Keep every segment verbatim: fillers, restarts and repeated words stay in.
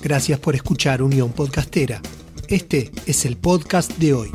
Gracias por escuchar Unión Podcastera. Este es el podcast de hoy.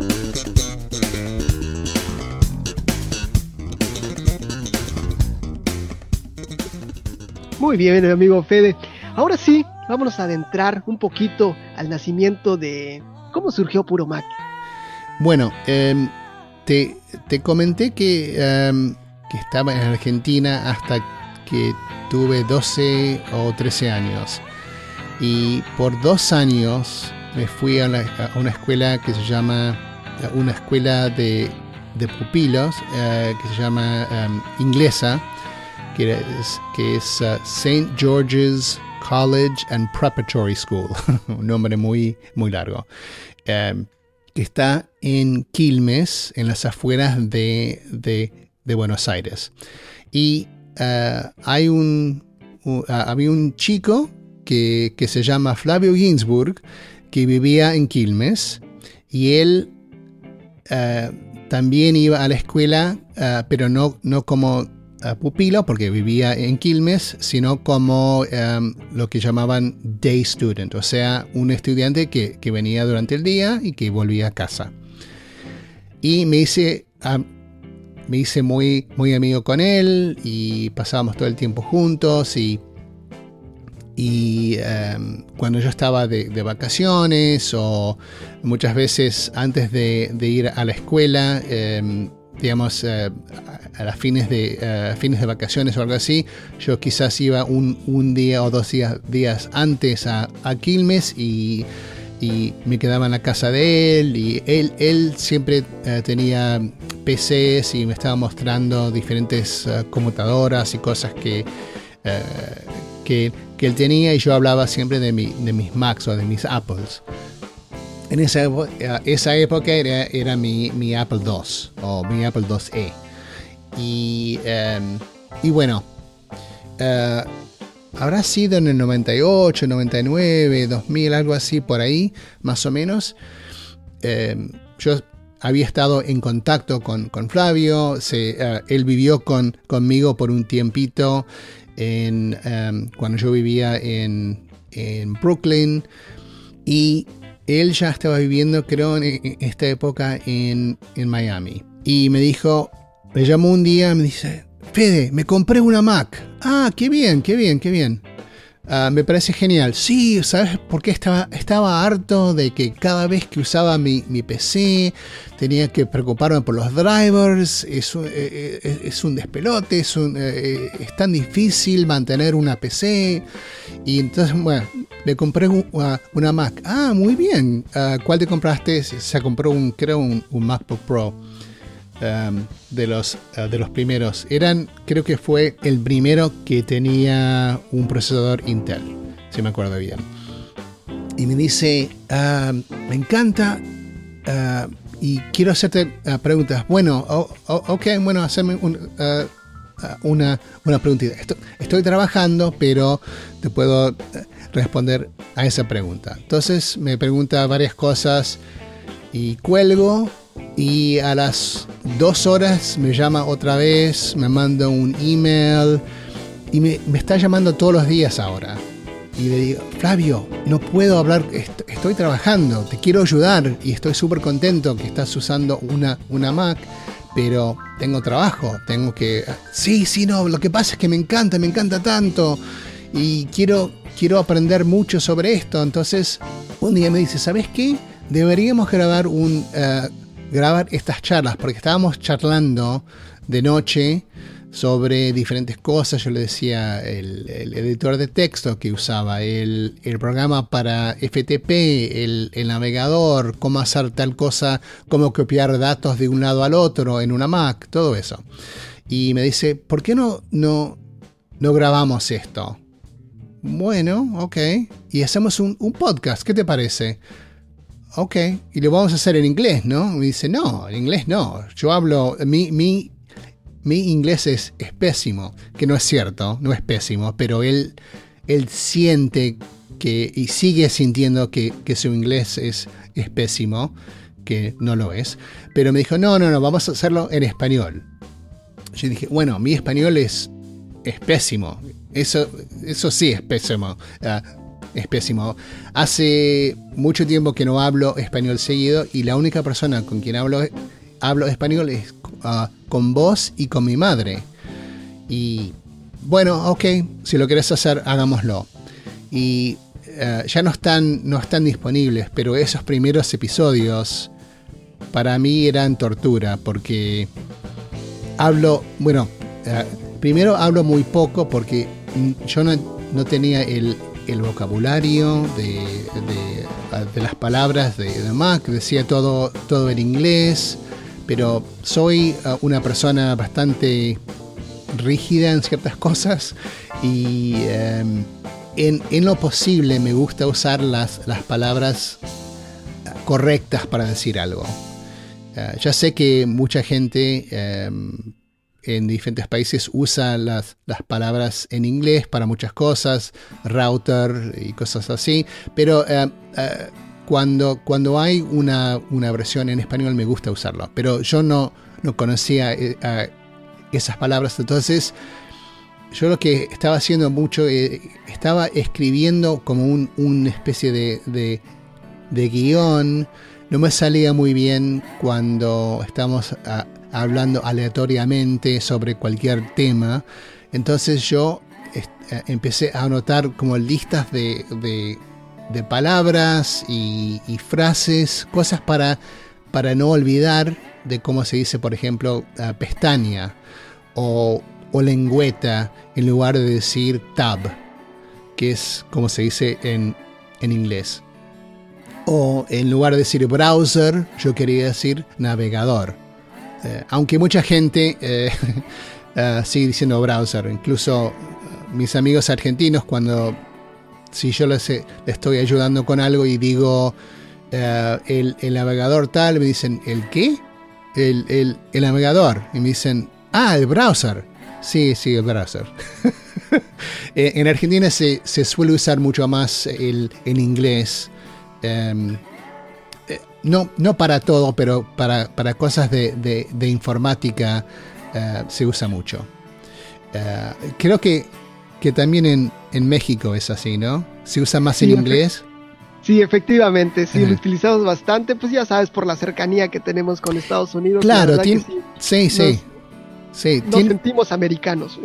Muy bien, amigo Fede. Ahora sí, vámonos a adentrar un poquito al nacimiento de cómo surgió Puro Mac. Bueno, eh, te, te comenté que, eh, que estaba en Argentina hasta que tuve doce o trece años. Y por dos años me fui a, la, a una escuela que se llama, una escuela de, de pupilos, eh, que se llama um, inglesa, que es, que es uh, Saint George's College and Preparatory School, un nombre muy, muy largo, um, que está en Quilmes, en las afueras de, de, de Buenos Aires. Y uh, hay un, uh, había un chico que, que se llama Flavio Ginsburg, que vivía en Quilmes, y él uh, también iba a la escuela, uh, pero no, no como uh, pupilo, porque vivía en Quilmes, sino como um, lo que llamaban day student, o sea, un estudiante que, que venía durante el día y que volvía a casa. Y me hice, uh, me hice muy, muy amigo con él, y pasábamos todo el tiempo juntos, y Y um, cuando yo estaba de, de vacaciones o muchas veces antes de, de ir a la escuela, um, digamos, uh, a las fines de, uh, fines de vacaciones o algo así, yo quizás iba un, un día o dos días, días antes a, a Quilmes y, y me quedaba en la casa de él. Y él, él siempre uh, tenía P Cs y me estaba mostrando diferentes uh, computadoras y cosas que... Uh, Que, que él tenía, y yo hablaba siempre de, mi, de mis Macs o de mis Apples. En esa, esa época era, era mi, mi Apple dos o mi Apple dos E. Y, um, y bueno, uh, habrá sido en el noventa y ocho, noventa y nueve, dos mil, algo así por ahí, más o menos. Um, yo había estado en contacto con, con Flavio. Se, uh, él vivió con, conmigo por un tiempito En, um, cuando yo vivía en, en Brooklyn, y él ya estaba viviendo, creo, en, en esta época en, en Miami. Y me dijo, me llamó un día, me dice: Fede, me compré una Mac. Ah, qué bien, qué bien, qué bien. Uh, me parece genial. Sí, ¿sabes por qué? Estaba, estaba harto de que cada vez que usaba mi, mi P C tenía que preocuparme por los drivers. Es un, eh, es, es un despelote, es, un, eh, es tan difícil mantener una P C. Y entonces, bueno, me compré un, uh, una Mac. Ah, muy bien. Uh, ¿Cuál te compraste? Se compró un, creo, un, un MacBook Pro. Um, de los uh, de los primeros. Eran, creo que fue el primero que tenía un procesador Intel, si me acuerdo bien. Y me dice, uh, me encanta, uh, y quiero hacerte uh, preguntas. Bueno, oh, oh, ok, bueno, hacerme un, uh, uh, una, una preguntita. Estoy, estoy trabajando, pero te puedo uh, responder a esa pregunta. Entonces me pregunta varias cosas y cuelgo. Y a las dos horas me llama otra vez, me manda un email y me, me está llamando todos los días ahora. Y le digo, Flavio, no puedo hablar, est- estoy trabajando, te quiero ayudar y estoy súper contento que estás usando una, una Mac, pero tengo trabajo, tengo que... Sí, sí, no, lo que pasa es que me encanta, me encanta tanto y quiero, quiero aprender mucho sobre esto. Entonces, un día me dice, ¿sabes qué? Deberíamos grabar un... Uh, grabar estas charlas, porque estábamos charlando de noche sobre diferentes cosas. Yo le decía el, el editor de texto que usaba, el, el programa para F T P, el, el navegador, cómo hacer tal cosa, cómo copiar datos de un lado al otro en una Mac, todo eso. Y me dice, ¿por qué no, no, no grabamos esto? Bueno, ok. Y hacemos un, un podcast, ¿qué te parece? Ok, y lo vamos a hacer en inglés, ¿no? Me dice, no, en inglés no. Yo hablo, mi, mi, mi inglés es, es pésimo, que no es cierto, no es pésimo, pero él, él siente que, y sigue sintiendo que, que su inglés es, es pésimo, que no lo es. Pero me dijo, no, no, no, vamos a hacerlo en español. Yo dije, bueno, mi español es, es pésimo. Eso, eso sí es pésimo. Uh, es pésimo. Hace mucho tiempo que no hablo español seguido y la única persona con quien hablo, hablo español es uh, con vos y con mi madre. Y bueno, ok, si lo querés hacer, hagámoslo. Y uh, ya no están, no están disponibles, pero esos primeros episodios para mí eran tortura, porque hablo, bueno, uh, primero hablo muy poco porque yo no, no tenía el, el vocabulario de, de, de las palabras de, de Mac, decía todo, todo en inglés, pero soy uh, una persona bastante rígida en ciertas cosas y um, en, en lo posible me gusta usar las, las palabras correctas para decir algo. Uh, ya sé que mucha gente um, en diferentes países usa las, las palabras en inglés para muchas cosas, router y cosas así, pero uh, uh, cuando, cuando hay una, una versión en español me gusta usarlo, pero yo no, no conocía uh, esas palabras, entonces yo lo que estaba haciendo mucho, eh, estaba escribiendo como un, una especie de, de, de guión. No me salía muy bien cuando estamos a, hablando aleatoriamente sobre cualquier tema, entonces yo est- empecé a anotar como listas de, de, de palabras y, y frases, cosas para, para no olvidar de cómo se dice, por ejemplo, uh, pestaña o, o lengüeta en lugar de decir tab, que es como se dice en, en inglés. O en lugar de decir browser, yo quería decir navegador. Eh, aunque mucha gente eh, uh, sigue diciendo browser, incluso uh, mis amigos argentinos, cuando si yo les, les estoy ayudando con algo y digo uh, el, el navegador tal, me dicen, ¿el qué? El, el, el navegador. Y me dicen, ah, el browser. Sí, sí, el browser. En Argentina se, se suele usar mucho más el, el inglés. Um, no, no para todo, pero para, para cosas de, de, de informática uh, se usa mucho. Uh, creo que, que también en, en México es así, ¿no? ¿Se usa más sí, en inglés? Sí, efectivamente, sí, uh-huh. Lo utilizamos bastante, pues ya sabes, por la cercanía que tenemos con Estados Unidos. Claro, tiene, sí, sí. sí. Nos, Sí, nos tiene, sentimos americanos.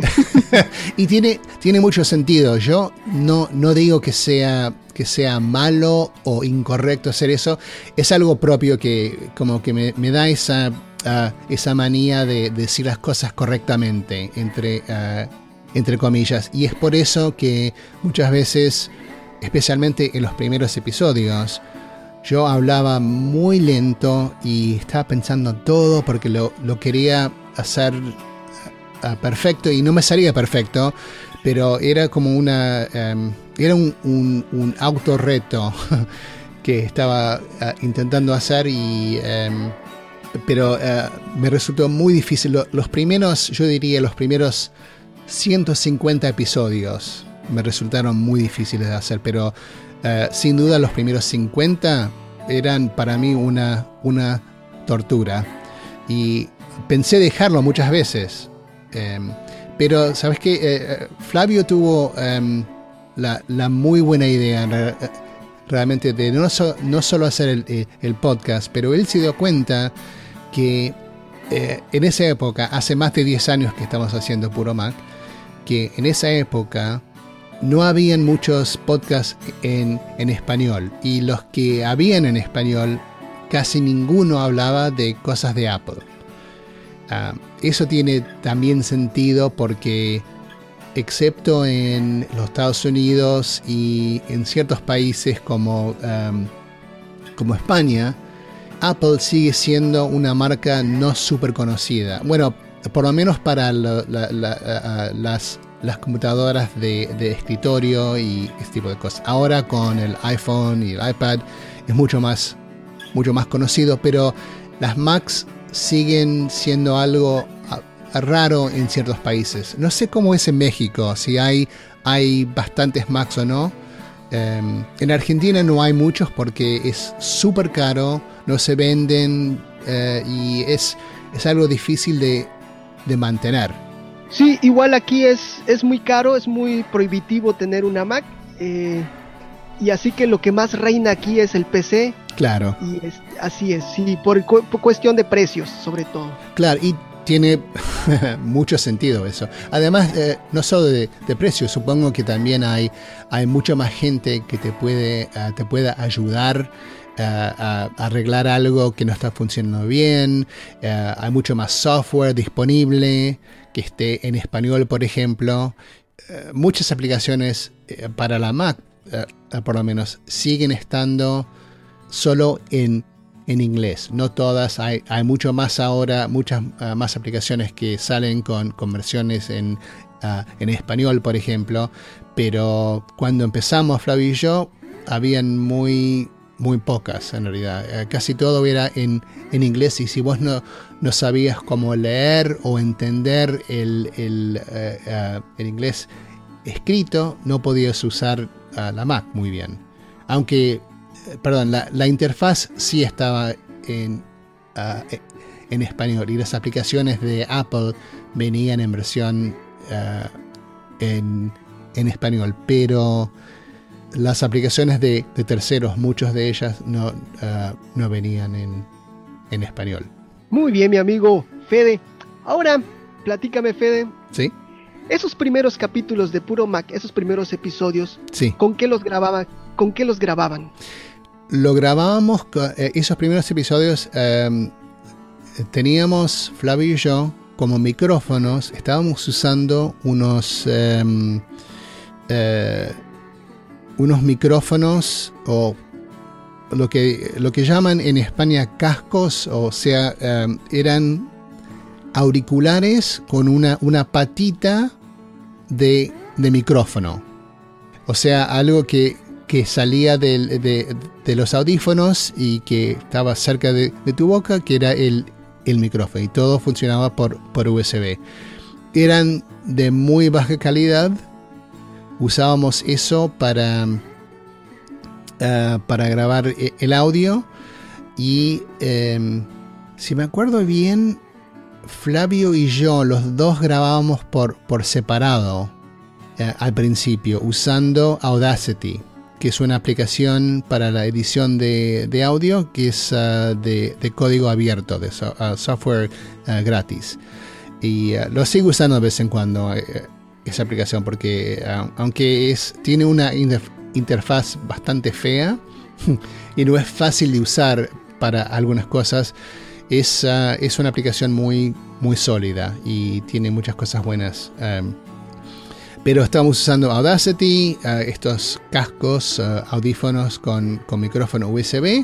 Y tiene, tiene mucho sentido. Yo no, no digo que sea, que sea malo o incorrecto hacer eso. Es algo propio que como que me, me da esa, uh, esa manía de, de decir las cosas correctamente, entre, uh, entre comillas. Y es por eso que muchas veces, especialmente en los primeros episodios, yo hablaba muy lento y estaba pensando todo porque lo, lo quería hacer uh, perfecto y no me salía perfecto, pero era como una um, era un, un, un autorreto que estaba uh, intentando hacer y um, pero uh, me resultó muy difícil. Los primeros, yo diría los primeros ciento cincuenta episodios me resultaron muy difíciles de hacer, pero uh, sin duda los primeros cincuenta eran para mí una, una tortura y pensé dejarlo muchas veces, eh, pero ¿sabes qué? Eh, Flavio tuvo eh, la, la muy buena idea re, realmente de no, so, no solo hacer el, el podcast, pero él se dio cuenta que eh, en esa época, hace más de diez años que estamos haciendo Puro Mac, que en esa época no habían muchos podcasts en, en español, y los que habían en español casi ninguno hablaba de cosas de Apple. Uh, eso tiene también sentido porque, excepto en los Estados Unidos y en ciertos países como, um, como España, Apple sigue siendo una marca no súper conocida. Bueno, por lo menos para la, la, la, uh, las, las computadoras de, de escritorio y este tipo de cosas. Ahora con el iPhone y el iPad es mucho más, mucho más conocido, pero las Macs siguen siendo algo raro en ciertos países. No sé cómo es en México, si hay, hay bastantes Macs o no. Um, en Argentina no hay muchos porque es súper caro, no se venden uh, y es, es algo difícil de, de mantener. Sí, igual aquí es, es muy caro, es muy prohibitivo tener una Mac. Eh, Y así que lo que más reina aquí es el P C. Claro. Y es, así es, sí, por, cu- por cuestión de precios, sobre todo. Claro, y tiene mucho sentido eso. Además, eh, no solo de, de precios, supongo que también hay, hay mucha más gente que te puede, uh, te pueda ayudar uh, a, a arreglar algo que no está funcionando bien. Uh, hay mucho más software disponible que esté en español, por ejemplo. Uh, muchas aplicaciones uh, para la Mac, uh, uh, por lo menos, siguen estando solo en en inglés, no todas, hay, hay mucho más ahora, muchas uh, más aplicaciones que salen con, con versiones en, uh, en español, por ejemplo, pero cuando empezamos, Flavio y yo, habían muy, muy pocas en realidad, uh, casi todo era en, en inglés, y si vos no, no sabías cómo leer o entender el, el, uh, uh, el inglés escrito, no podías usar uh, la Mac muy bien, aunque Perdón, la, la interfaz sí estaba en, uh, en español, y las aplicaciones de Apple venían en versión uh, en, en español, pero las aplicaciones de, de terceros, muchas de ellas no, uh, no venían en, en español. Muy bien, mi amigo Fede. Ahora, platícame, Fede. ¿Sí? Esos primeros capítulos de Puro Mac, esos primeros episodios, sí. ¿con qué los grababan? ¿Con qué los grababan? Lo grabábamos, eh, esos primeros episodios, eh, teníamos, Flavio y yo, como micrófonos, estábamos usando unos, eh, eh, unos micrófonos, o lo que, lo que llaman en España cascos, o sea, eh, eran auriculares con una, una patita de, de micrófono. O sea, algo que... que salía de, de, de los audífonos y que estaba cerca de, de tu boca, que era el, el micrófono, y todo funcionaba por, por U S B. Eran de muy baja calidad, usábamos eso para, uh, para grabar el audio, y um, si me acuerdo bien, Flavio y yo, los dos grabábamos por, por separado uh, al principio, usando Audacity, que es una aplicación para la edición de, de audio, que es uh, de, de código abierto, de so, uh, software uh, gratis. Y uh, lo sigo usando de vez en cuando, uh, esa aplicación, porque uh, aunque es, tiene una interf- interfaz bastante fea y no es fácil de usar para algunas cosas, es, uh, es una aplicación muy, muy sólida y tiene muchas cosas buenas. Um, Pero estamos usando Audacity, uh, estos cascos, uh, audífonos con, con micrófono U S B.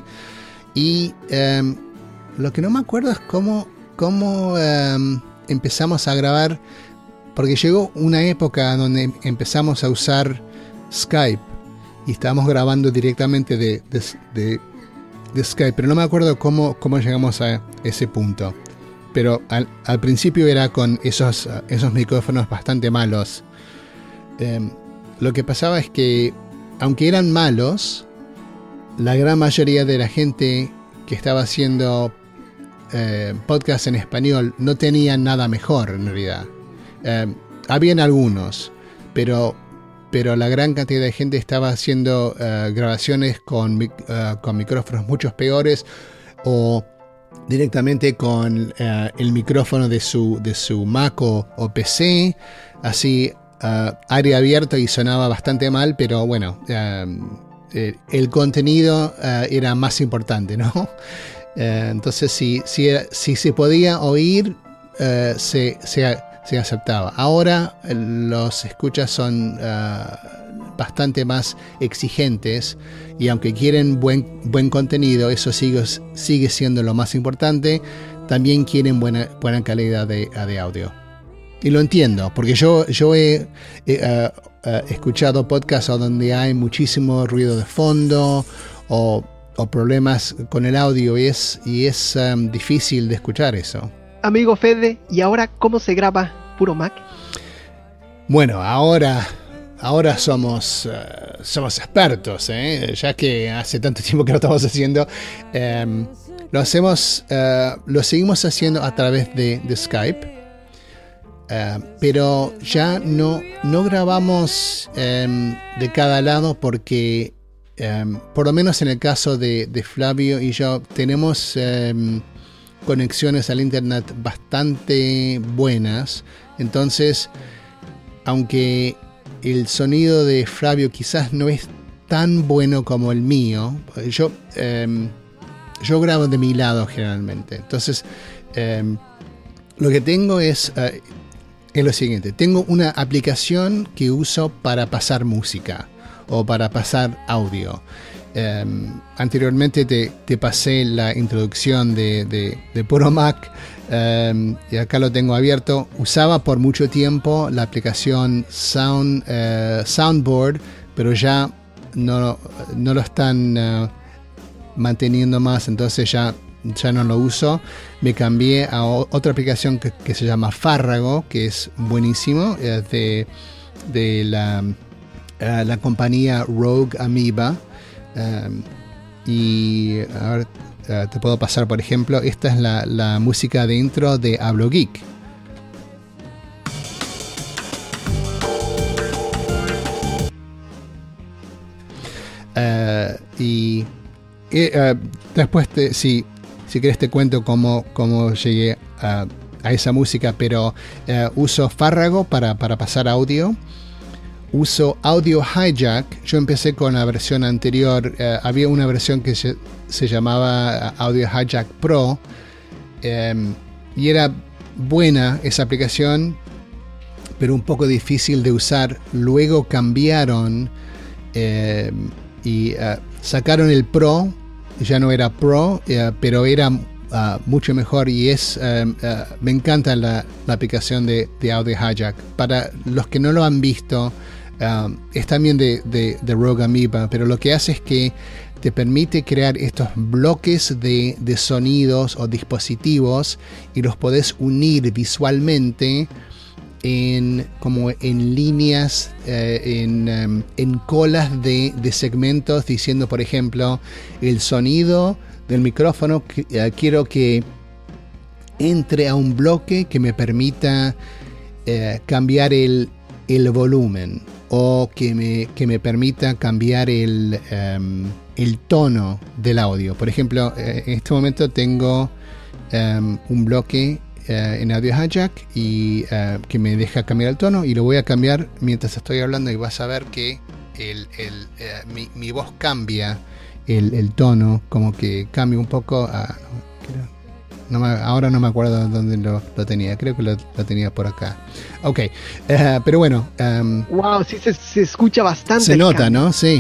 Y um, lo que no me acuerdo es cómo, cómo um, empezamos a grabar, porque llegó una época donde empezamos a usar Skype y estábamos grabando directamente de, de, de, de Skype, pero no me acuerdo cómo, cómo llegamos a ese punto. Pero al, al principio era con esos, uh, esos micrófonos bastante malos. Eh, lo que pasaba es que, aunque eran malos, la gran mayoría de la gente que estaba haciendo eh, podcast en español no tenía nada mejor en realidad. Eh, habían algunos, pero, pero la gran cantidad de gente estaba haciendo uh, grabaciones con, uh, con micrófonos mucho peores, o directamente con uh, el micrófono de su, de su Mac o, o P C, así uh, área abierta, y sonaba bastante mal, pero bueno, uh, eh, el contenido uh, era más importante, ¿no? Uh, entonces si, si, si se podía oír, uh, se, se, se aceptaba. Ahora los escuchas son uh, bastante más exigentes, y aunque quieren buen, buen contenido, eso sigue, sigue siendo lo más importante. También quieren buena, buena calidad de, de audio. Y lo entiendo, porque yo, yo he, he uh, uh, escuchado podcasts donde hay muchísimo ruido de fondo, o, o problemas con el audio, y es, y es um, difícil de escuchar eso. Amigo Fede, ¿y ahora cómo se graba Puro Mac? Bueno, ahora... Ahora somos, uh, somos expertos, ¿eh? Ya que hace tanto tiempo que lo estamos haciendo. Um, lo hacemos, uh, lo seguimos haciendo a través de, de Skype, uh, pero ya no, no grabamos um, de cada lado, porque um, por lo menos en el caso de, de Flavio y yo, tenemos um, conexiones al internet bastante buenas. Entonces, aunque el sonido de Flavio quizás no es tan bueno como el mío, yo, um, yo grabo de mi lado generalmente. Entonces, um, lo que tengo es, uh, es lo siguiente. Tengo una aplicación que uso para pasar música o para pasar audio. Um, anteriormente te, te pasé la introducción de, de, de Puro Mac, um, y acá lo tengo abierto. Usaba por mucho tiempo la aplicación Sound, uh, Soundboard, pero ya no, no lo están uh, manteniendo más, entonces ya, ya no lo uso. Me cambié a o, otra aplicación que, que se llama Fárrago, que es buenísimo, es de, de la, uh, la compañía Rogue Amoeba. Um, y a ver, uh, te puedo pasar, por ejemplo, esta es la, la música de intro de Hablo Geek. Uh, y uh, después, te, si, si querés, te cuento cómo, cómo llegué a, a esa música, pero uh, uso Fárrago para, para pasar audio. Uso Audio Hijack. Yo empecé con la versión anterior. Uh, había una versión que se, se llamaba Audio Hijack Pro. Um, y era buena esa aplicación, pero un poco difícil de usar. Luego cambiaron eh, y uh, sacaron el Pro. Ya no era Pro, uh, pero era uh, mucho mejor. Y es um, uh, me encanta la, la aplicación de, de Audio Hijack. Para los que no lo han visto, Um, es también de, de, de Rogue Amoeba, pero lo que hace es que te permite crear estos bloques de, de sonidos o dispositivos y los podés unir visualmente en, como en líneas, eh, en, um, en colas de, de segmentos, diciendo, por ejemplo, el sonido del micrófono, eh, quiero que entre a un bloque que me permita eh, cambiar el, el volumen, o que me, que me permita cambiar el, um, el tono del audio. Por ejemplo, eh, en este momento tengo um, un bloque uh, en Audio Hijack y uh, que me deja cambiar el tono, y lo voy a cambiar mientras estoy hablando, y vas a ver que el, el, uh, mi, mi voz cambia el, el tono, como que cambia un poco a... No me, ahora no me acuerdo dónde lo, lo tenía. Creo que lo, lo tenía por acá. Ok. Uh, pero bueno. Um, wow, sí se, se escucha bastante. Se nota, cambio, ¿no? Sí.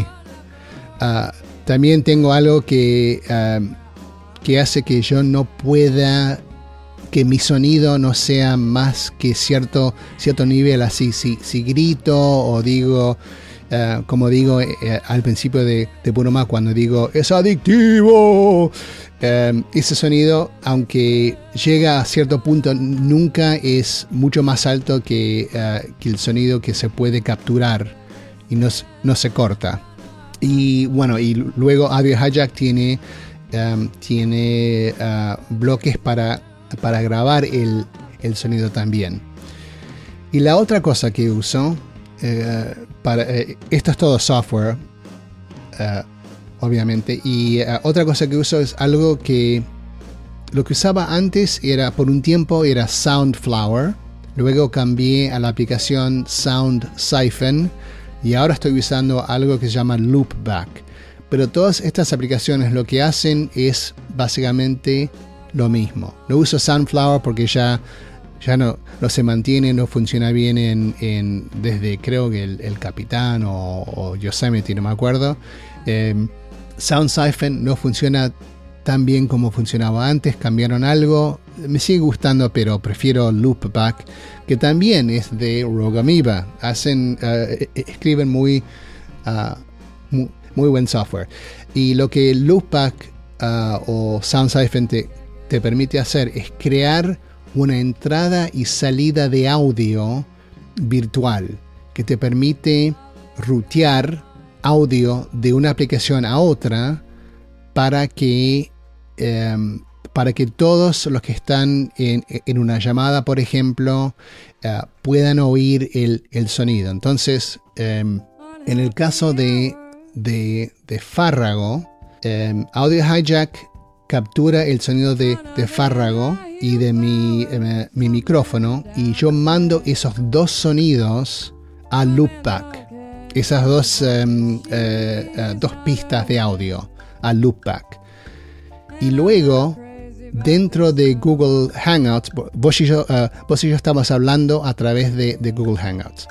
Uh, también tengo algo que, uh, que hace que yo no pueda... Que mi sonido no sea más que cierto, cierto nivel. Así, si, si grito o digo... Uh, como digo eh, al principio de, de Puro Mac, cuando digo ¡es adictivo! Um, ese sonido, aunque llega a cierto punto, nunca es mucho más alto que, uh, que el sonido que se puede capturar y no, no se corta. Y bueno, y luego Audio Hijack tiene, um, tiene uh, bloques para, para grabar el, el sonido también. Y la otra cosa que uso, uh, para, uh, esto es todo software, uh, obviamente. Y uh, otra cosa que uso es algo que lo que usaba antes era, por un tiempo, era Soundflower. Luego cambié a la aplicación SoundSiphon y ahora estoy usando algo que se llama Loopback. Pero todas estas aplicaciones lo que hacen es básicamente lo mismo. No uso Soundflower porque ya, ya no, no se mantiene, no funciona bien en, en, desde creo que el, el Capitán o, o Yosemite, no me acuerdo. Eh, SoundSiphon no funciona tan bien como funcionaba antes, cambiaron algo, me sigue gustando, pero prefiero Loopback, que también es de Rogue Amoeba. Hacen, uh, escriben muy, uh, muy, muy buen software. Y lo que Loopback uh, o SoundSiphon te, te permite hacer es crear una entrada y salida de audio virtual, que te permite rutear audio de una aplicación a otra para que eh, para que todos los que están en, en una llamada, por ejemplo, eh, puedan oír el, el sonido. Entonces, eh, en el caso de, de, de Fárrago. Um, Audio Hijack captura el sonido de, de Fárrago y de mi, eh, mi micrófono, y yo mando esos dos sonidos a Loopback. Esas dos, um, eh, uh, dos pistas de audio a Loopback. Y luego, dentro de Google Hangouts, vos y yo, uh, vos y yo estamos hablando a través de, de Google Hangouts.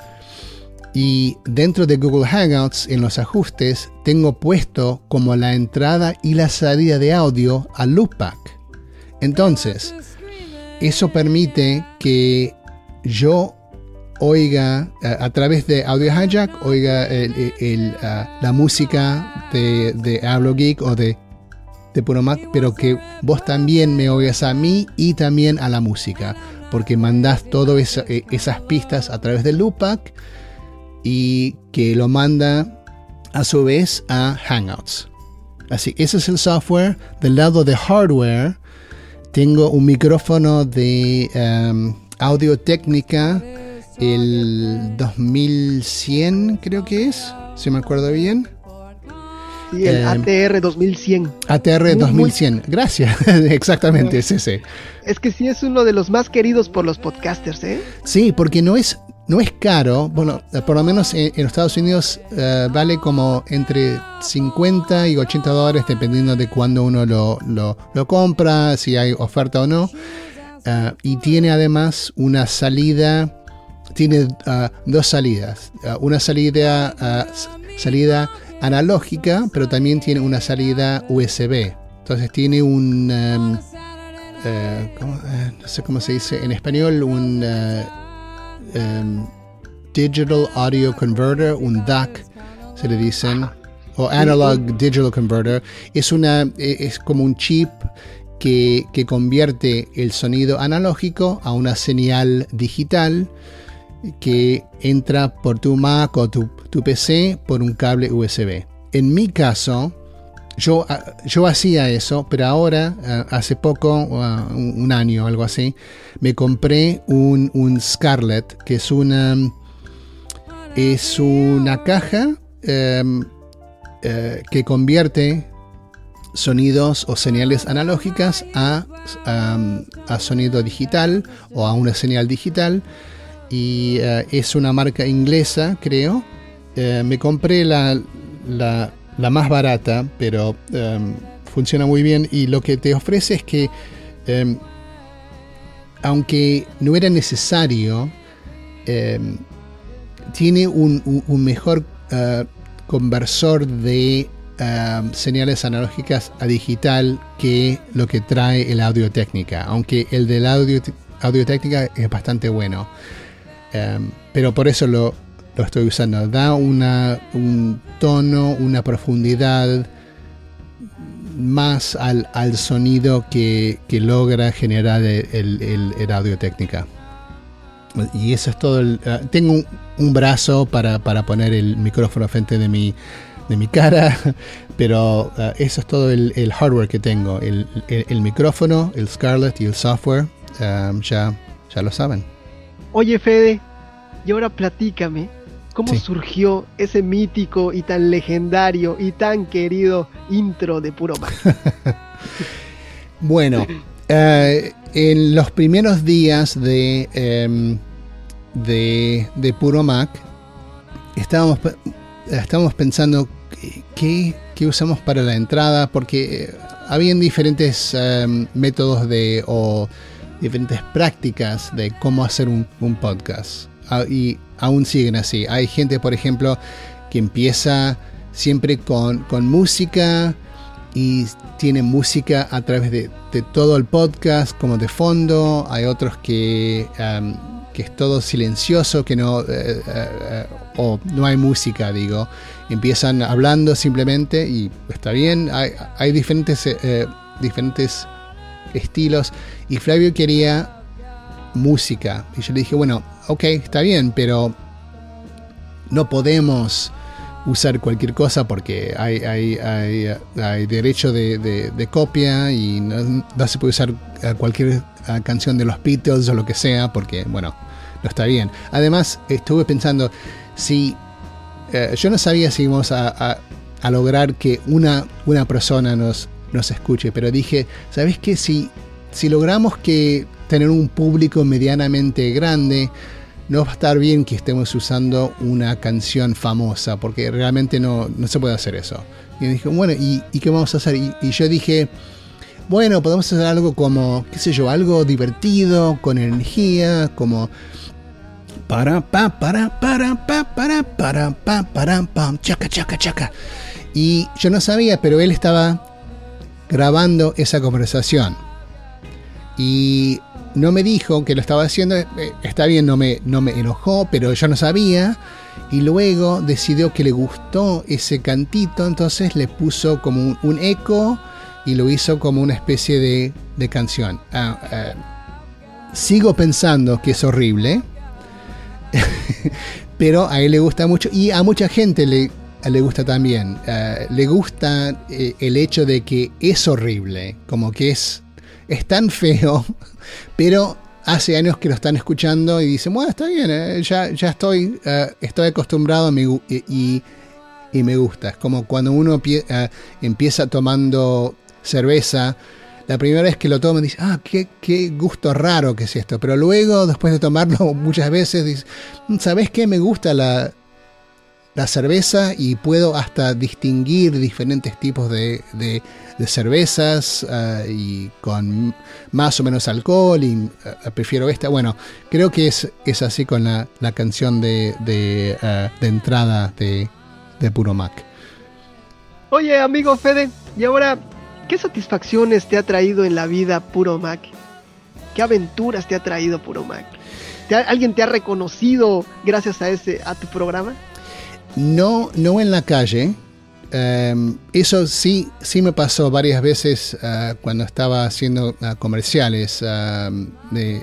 Y dentro de Google Hangouts, en los ajustes, tengo puesto como la entrada y la salida de audio a Loopback. Entonces, eso permite que yo oiga uh, a través de Audio Hijack, oiga el, el, el, uh, la música de, de Hablo Geek o de, de Puro Mac, pero que vos también me oigas a mí y también a la música, porque mandás todas esa, esas pistas a través de Loopback y que lo manda a su vez a Hangouts. Así, ese es el software. Del lado de hardware, tengo un micrófono de um, Audio-Técnica, el dos mil cien creo que es, si me acuerdo bien. Sí, el eh, A T R dos mil cien. A T R dos mil cien, muy... gracias, exactamente, es ese. Es que sí es uno de los más queridos por los podcasters, ¿eh? Sí, porque no es, no es caro. Bueno, por lo menos en, en Estados Unidos uh, vale como entre cincuenta y ochenta dólares, dependiendo de cuándo uno lo, lo, lo compra, si hay oferta o no. Uh, y tiene además una salida... Tiene uh, dos salidas. Uh, una salida, uh, salida analógica, pero también tiene una salida U S B. Entonces tiene un... Um, uh, ¿cómo, uh, no sé cómo se dice en español. Un uh, um, Digital Audio Converter, un D A C, se le dicen. O Analog Digital Converter. Es, una, es como un chip que, que convierte el sonido analógico a una señal digital, que entra por tu Mac o tu, tu P C por un cable U S B. En mi caso, yo, yo hacía eso, pero ahora, hace poco, un, un año o algo así, me compré un, un Scarlett, que es una, es una caja um, uh, que convierte sonidos o señales analógicas a, um, a sonido digital o a una señal digital. Y uh, es una marca inglesa, creo. Uh, me compré la, la, la más barata, pero um, funciona muy bien. Y lo que te ofrece es que, um, aunque no era necesario, um, tiene un, un, un mejor uh, conversor de uh, señales analógicas a digital que lo que trae el Audio-Técnica. Aunque el del Audio, Audio-Técnica es bastante bueno. Um, pero por eso lo, lo estoy usando. Da una, un tono, una profundidad más al, al sonido que, que logra generar el, el, el Audio-Técnica. Y eso es todo. El, uh, tengo un, un brazo para, para poner el micrófono frente de mi, de mi cara, pero uh, eso es todo el, el hardware que tengo. El, el, el micrófono, el Scarlett y el software, um, ya, ya lo saben. Oye, Fede, y ahora platícame, ¿cómo sí. surgió ese mítico y tan legendario y tan querido intro de Puro Mac? Bueno, uh, en los primeros días de, um, de, de Puro Mac, estábamos, estábamos pensando qué, qué usamos para la entrada, porque habían diferentes um, métodos de... O, diferentes prácticas de cómo hacer un, un podcast, y aún siguen así. Hay gente, por ejemplo, que empieza siempre con, con música y tiene música a través de, de todo el podcast como de fondo. Hay otros que, um, que es todo silencioso, que no, uh, uh, uh, o no hay música, digo. Empiezan hablando simplemente y está bien. Hay, hay diferentes, uh, diferentes estilos, y Flavio quería música, y yo le dije, bueno, ok, está bien, pero no podemos usar cualquier cosa porque hay, hay, hay, hay derecho de, de, de copia, y no, no se puede usar cualquier canción de los Beatles o lo que sea, porque, bueno, no está bien. Además, estuve pensando, si eh, yo no sabía si íbamos a, a a lograr que una, una persona nos, nos escuche, pero dije, ¿sabes qué? Si, si logramos que tener un público medianamente grande, no va a estar bien que estemos usando una canción famosa, porque realmente no, no se puede hacer eso. Y dije, bueno, ¿y, y qué vamos a hacer? Y, y yo dije, bueno, podemos hacer algo como, qué sé yo, algo divertido, con energía, como para pa para para pa para para pa para pam chaca chaca chaca. Y yo no sabía, pero él estaba grabando esa conversación y no me dijo que lo estaba haciendo. Está bien, no me, no me enojó, pero yo no sabía. Y luego decidió que le gustó ese cantito, entonces le puso como un, un eco y lo hizo como una especie de, de canción. Ah, ah, sigo pensando que es horrible, pero a él le gusta mucho y a mucha gente le, le gusta también. Uh, le gusta eh, el hecho de que es horrible, como que es, es tan feo, pero hace años que lo están escuchando y dicen, bueno, está bien, eh, ya, ya estoy, uh, estoy acostumbrado a mi, y, y, y me gusta. Es como cuando uno pie, uh, empieza tomando cerveza, la primera vez que lo toma dice, ah, qué, qué gusto raro que es esto, pero luego, después de tomarlo muchas veces, dice, ¿sabes qué? Me gusta la, la cerveza y puedo hasta distinguir diferentes tipos de, de, de cervezas uh, y con más o menos alcohol y uh, prefiero esta. Bueno, creo que es, es así con la, la canción de, de, uh, de entrada de, de Puro Mac. Oye, amigo Fede, y ahora, ¿qué satisfacciones te ha traído en la vida Puro Mac? ¿Qué aventuras te ha traído Puro Mac? ¿Te ha, ¿Alguien te ha reconocido gracias a ese a tu programa? No, no en la calle. Um, eso sí, sí me pasó varias veces uh, cuando estaba haciendo uh, comerciales. Uh, me,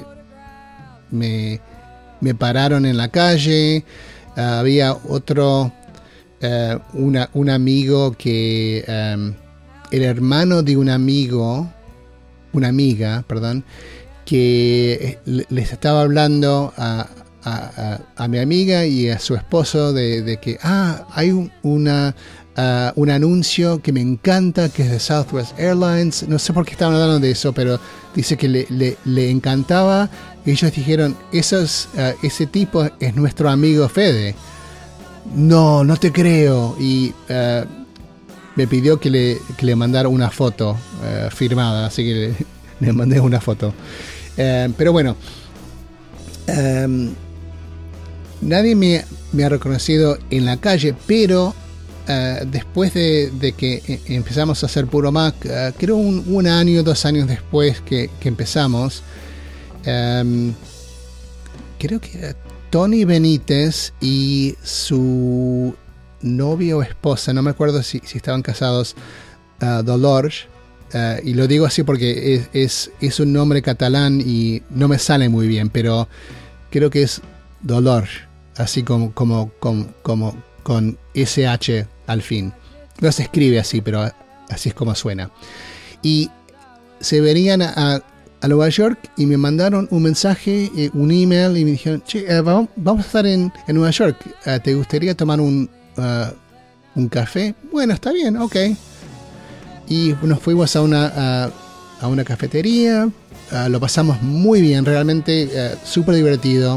me, me pararon en la calle. Uh, había otro, uh, una, un amigo que... Um, el hermano de un amigo, una amiga, perdón, que les estaba hablando a, a, a, a mi amiga y a su esposo de, de que, ah, hay un, una, uh, un anuncio que me encanta, que es de Southwest Airlines. No sé por qué estaban hablando de eso, pero dice que le, le, le encantaba. Y ellos dijeron, Esos, uh, ese tipo es nuestro amigo Fede. No, no te creo. Y... Uh, me pidió que le, que le mandara una foto uh, firmada, así que le, le mandé una foto. Uh, pero bueno, um, nadie me, me ha reconocido en la calle, pero uh, después de, de que empezamos a hacer Puro Mac, uh, creo un, un año, dos años después que, que empezamos, um, creo que Tony Benítez y su novia o esposa, no me acuerdo si, si estaban casados, uh, Dolors, uh, y lo digo así porque es, es, es un nombre catalán y no me sale muy bien, pero creo que es Dolors, así como, como, como, como con ese hache al fin. No se escribe así, pero así es como suena. Y se venían a, a Nueva York y me mandaron un mensaje, un email, y me dijeron, che, uh, vamos, vamos a estar en, en Nueva York, uh, ¿te gustaría tomar un Uh, un café? Bueno, está bien, ok. Y nos fuimos a una, a, a una cafetería, uh, lo pasamos muy bien, realmente uh, súper divertido.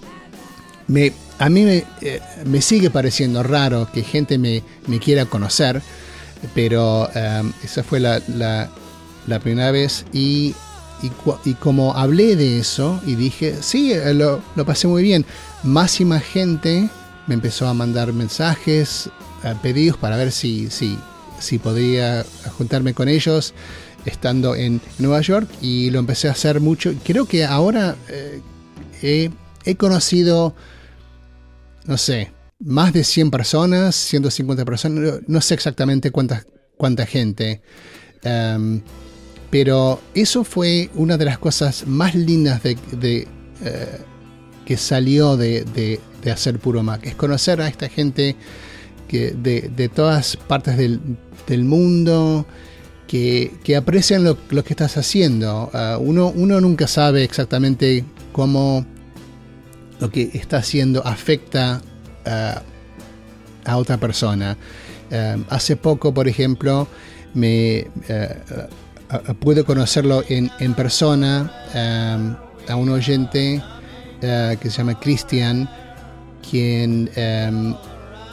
Me, a mí me, eh, me sigue pareciendo raro que gente me, me quiera conocer, pero um, esa fue la, la, la primera vez y, y, y como hablé de eso y dije, sí, lo, lo pasé muy bien, más y más gente me empezó a mandar mensajes, uh, pedidos para ver si, si, si podía juntarme con ellos estando en Nueva York, y lo empecé a hacer mucho. Creo que ahora eh, he, he conocido, no sé, más de cien personas, ciento cincuenta personas, no sé exactamente cuánta, cuánta gente, um, pero eso fue una de las cosas más lindas de, de, uh, que salió de, de de hacer Puro Mac, es conocer a esta gente que de, de todas partes del, del mundo que, que aprecian lo, lo que estás haciendo. Uh, uno, uno nunca sabe exactamente cómo lo que está haciendo afecta uh, a otra persona. Um, hace poco, por ejemplo, me uh, uh, pude conocerlo en, en persona, um, a un oyente uh, que se llama Cristian, quien um, uh,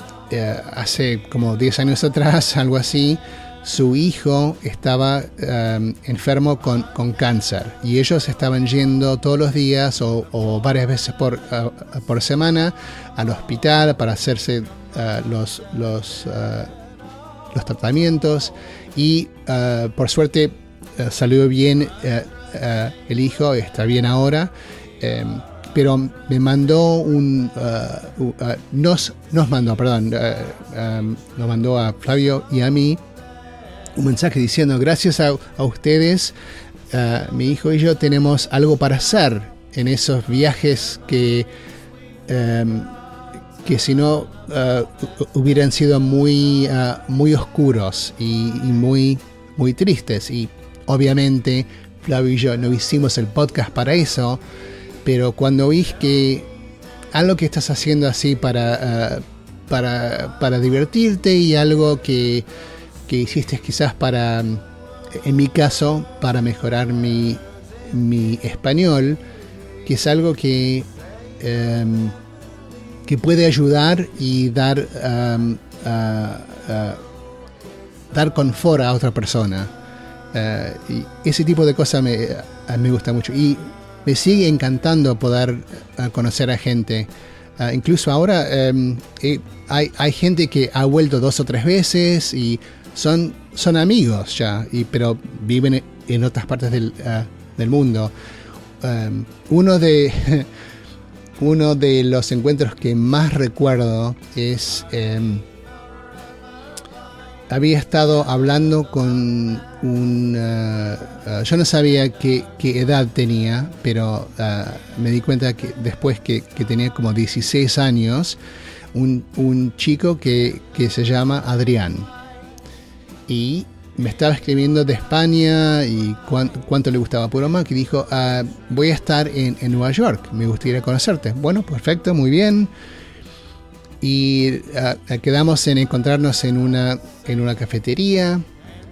hace como diez años atrás, algo así, su hijo estaba um, enfermo con, con cáncer y ellos estaban yendo todos los días o, o varias veces por, uh, por semana al hospital para hacerse uh, los, los, uh, los tratamientos y uh, por suerte uh, salió bien uh, uh, el hijo, está bien ahora, um, pero me mandó un uh, uh, nos, nos mandó, perdón, uh, um, nos mandó a Flavio y a mí un mensaje diciendo: gracias a, a ustedes, uh, mi hijo y yo tenemos algo para hacer en esos viajes que, um, que si no uh, hubieran sido muy, uh, muy oscuros y, y muy, muy tristes. Y obviamente Flavio y yo no hicimos el podcast para eso, pero cuando vi que algo que estás haciendo así para, uh, para, para divertirte y algo que que hiciste quizás para, en mi caso, para mejorar mi, mi español, que es algo que, um, que puede ayudar y dar, um, uh, uh, dar confort a otra persona. Uh, y ese tipo de cosas me, uh, me gusta mucho. Y me sigue encantando poder uh, conocer a gente. Uh, incluso ahora um, eh, hay, hay gente que ha vuelto dos o tres veces y Son, son amigos ya, y, pero viven en otras partes del, uh, del mundo. Um, uno, de, uno de los encuentros que más recuerdo es... Um, había estado hablando con un... Uh, uh, yo no sabía qué, qué edad tenía, pero uh, me di cuenta que después que, que tenía como dieciséis años, un, un chico que, que se llama Adrián. Y me estaba escribiendo de España y cuánto, cuánto le gustaba Puro Mac y dijo, uh, voy a estar en, en Nueva York, me gustaría conocerte. Bueno, perfecto, muy bien. Y uh, quedamos en encontrarnos en una, en una cafetería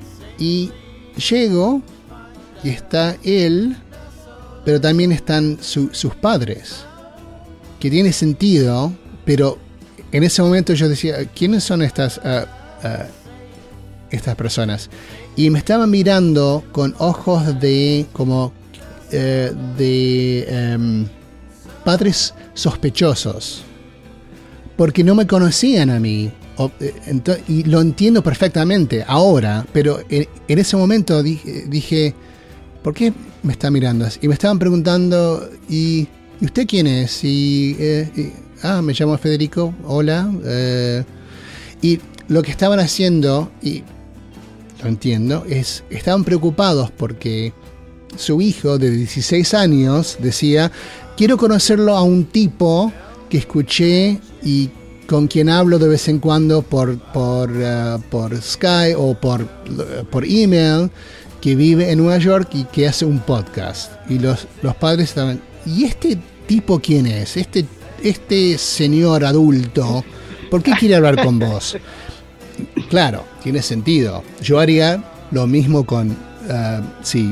y llego y está él, pero también están su, sus padres, que tiene sentido, pero en ese momento yo decía, ¿quiénes son estas... Uh, uh, estas personas? Y me estaban mirando con ojos de como eh, de um, padres sospechosos, porque no me conocían a mí. O, eh, ento- y lo entiendo perfectamente ahora, pero en, en ese momento dije, dije, ¿por qué me está mirando así? Y me estaban preguntando, ¿y, ¿y usted quién es? Y, eh, y ah, me llamo Federico, hola. Eh, y lo que estaban haciendo, y lo entiendo, es estaban preocupados porque su hijo de dieciséis años decía, quiero conocerlo a un tipo que escuché y con quien hablo de vez en cuando por, por, uh, por Skype o por, uh, por email, que vive en Nueva York y que hace un podcast. Y los, los padres estaban, ¿y este tipo quién es? Este, este señor adulto, ¿por qué quiere hablar con vos? Claro, tiene sentido. Yo haría lo mismo con uh, si,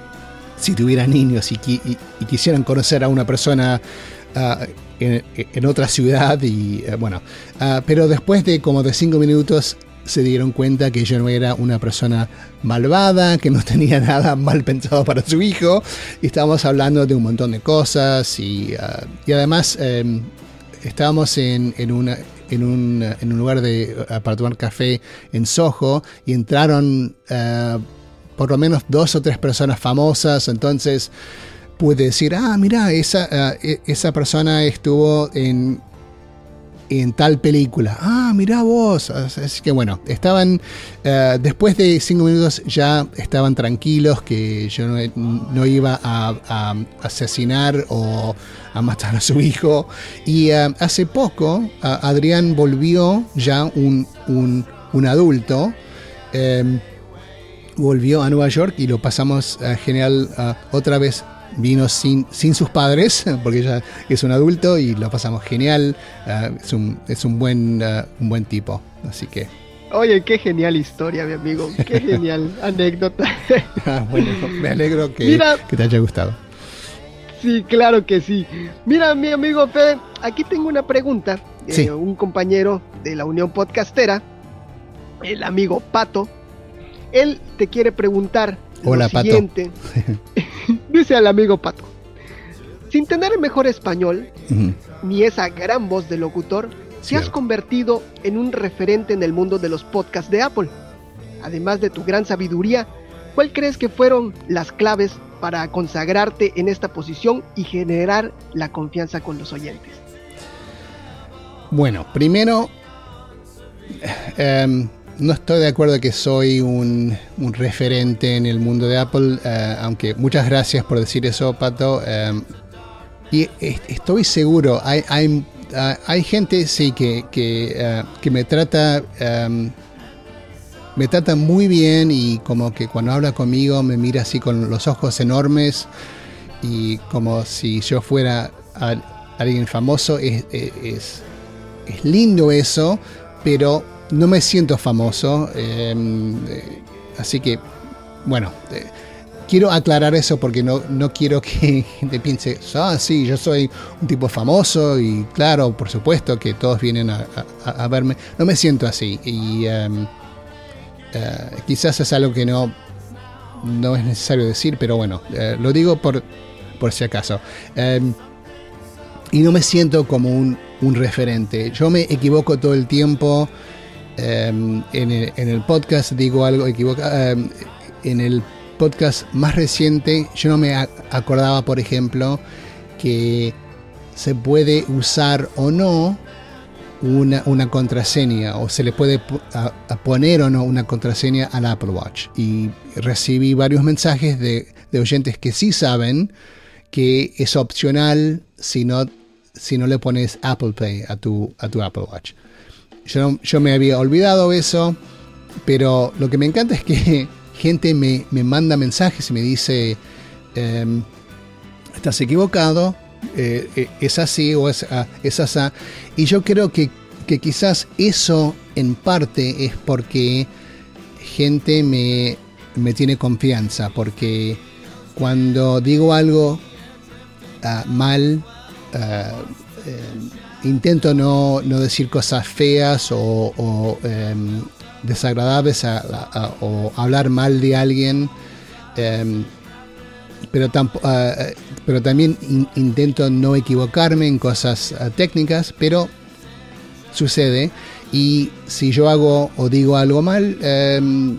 si tuviera niños y, y, y quisieran conocer a una persona uh, en, en otra ciudad y uh, bueno, uh, pero después de como de cinco minutos se dieron cuenta que yo no era una persona malvada, que no tenía nada mal pensado para su hijo, y estábamos hablando de un montón de cosas y, uh, y además um, estábamos en, en una En un, en un lugar de, para tomar café en Soho y entraron uh, por lo menos dos o tres personas famosas, entonces pude decir, ah, mira, esa, uh, esa persona estuvo en, en tal película, ah, mira vos, así que bueno, estaban, uh, después de cinco minutos ya estaban tranquilos que yo no, no iba a, a asesinar o a matar a su hijo. Y uh, hace poco uh, Adrián volvió ya un, un, un adulto, um, volvió a Nueva York y lo pasamos uh, genial uh, otra vez vino sin, sin sus padres, porque ella es un adulto y lo pasamos genial. Uh, es un, es un, buen, uh, un buen tipo, así que... Oye, qué genial historia, mi amigo. Qué genial anécdota. Ah, bueno, me alegro que, Mira, que te haya gustado. Sí, claro que sí. Mira, mi amigo Fede, aquí tengo una pregunta de Sí. un compañero de la Unión Podcastera, el amigo Pato. Él te quiere preguntar Hola, lo Pato. siguiente. Dice al amigo Pato: sin tener el mejor español, Ujú. ni esa gran voz de locutor, te has Cierto. convertido en un referente en el mundo de los podcasts de Apple. Además de tu gran sabiduría, ¿cuál crees que fueron las claves para consagrarte en esta posición y generar la confianza con los oyentes? Bueno, primero, eh, no estoy de acuerdo que soy un, un referente en el mundo de Apple, eh, aunque muchas gracias por decir eso, Pato. Eh, y est- estoy seguro, hay, hay, ah, hay gente, sí, que, que, eh, que me trata... eh, me trata muy bien y como que cuando habla conmigo me mira así con los ojos enormes y como si yo fuera a- alguien famoso. Es, es, es lindo eso, pero no me siento famoso. Eh, eh, así que, bueno, eh, quiero aclarar eso porque no, no quiero que gente piense, ah, sí, yo soy un tipo famoso y claro, por supuesto que todos vienen a, a, a verme. No me siento así y... Um, Uh, quizás es algo que no, no es necesario decir, pero bueno, uh, lo digo por, por si acaso. Um, y no me siento como un, un referente. Yo me equivoco todo el tiempo. Um, en, el, en el podcast digo algo equivocado. Um, en el podcast más reciente yo no me acordaba, por ejemplo, que se puede usar o no Una, una contraseña, o se le puede a, a poner o no una contraseña al Apple Watch. Y recibí varios mensajes de, de oyentes que sí saben que es opcional si no, si no le pones Apple Pay a tu, a tu Apple Watch. Yo, yo me había olvidado eso, pero lo que me encanta es que gente me, me manda mensajes y me dice, eh, estás equivocado. Eh, es así o es, uh, es así. Y yo creo que, que quizás eso en parte es porque gente me, me tiene confianza, porque cuando digo algo uh, mal, uh, eh, intento no, no decir cosas feas o, o um, desagradables a, a, a, o hablar mal de alguien. Um, Pero, tamp- uh, pero también in- intento no equivocarme en cosas uh, técnicas, pero sucede. Y si yo hago o digo algo mal, um, uh,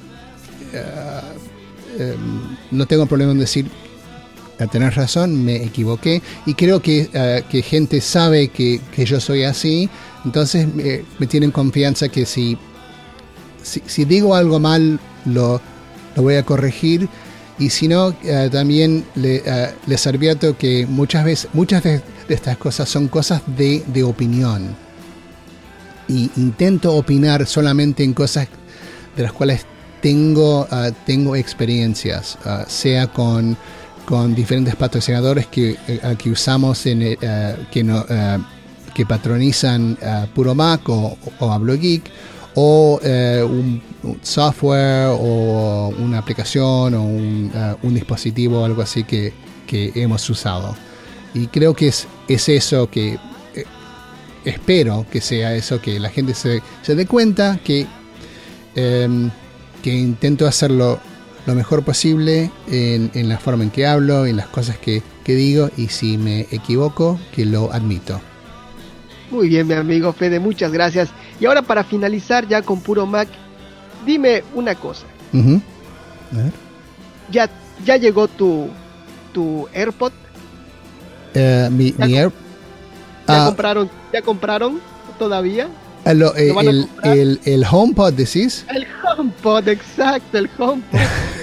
um, no tengo problema en decir, tenés razón, me equivoqué. Y creo que, uh, que gente sabe que, que yo soy así, entonces me, me tienen confianza que si, si, si digo algo mal, lo, lo voy a corregir. Y si no, uh, también le, uh, les advierto que muchas veces, muchas de, de estas cosas son cosas de, de opinión. Y intento opinar solamente en cosas de las cuales tengo, uh, tengo experiencias, uh, sea con, con diferentes patrocinadores que, uh, que usamos, en, uh, que, no, uh, que patronizan uh, Puro Mac o, o Hablo Geek, o uh, un, un software o una aplicación o un, uh, un dispositivo o algo así que, que hemos usado. Y creo que es, es eso que eh, espero que sea eso, que la gente se, se dé cuenta que, eh, que intento hacerlo lo mejor posible en, en la forma en que hablo, en las cosas que, que digo, y si me equivoco, que lo admito. Muy bien, mi amigo Fede, muchas gracias. Y ahora, para finalizar ya con Puro Mac, dime una cosa. Uh-huh. A ver. ¿Ya, ya llegó tu, tu AirPod? Uh, mi, ¿Ya, mi Air... ¿Ya, ah, compraron, ¿Ya compraron todavía? ah, lo, eh, ¿Lo van a el, comprar? el, el HomePod, decís. El HomePod, exacto, el HomePod.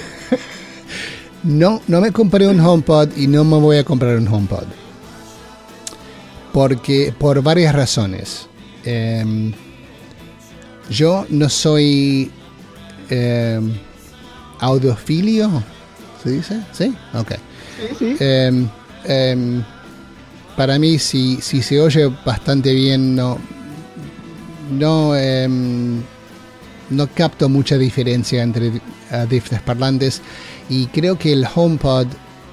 No, no me compré un HomePod y no me voy a comprar un HomePod. Porque, por varias razones. Eh, yo no soy eh, audiofilio, ¿se dice? ¿Sí? Ok. Sí, sí. Eh, eh, para mí, si, si se oye bastante bien, no, no, eh, no capto mucha diferencia entre uh, diferentes parlantes. Y creo que el HomePod,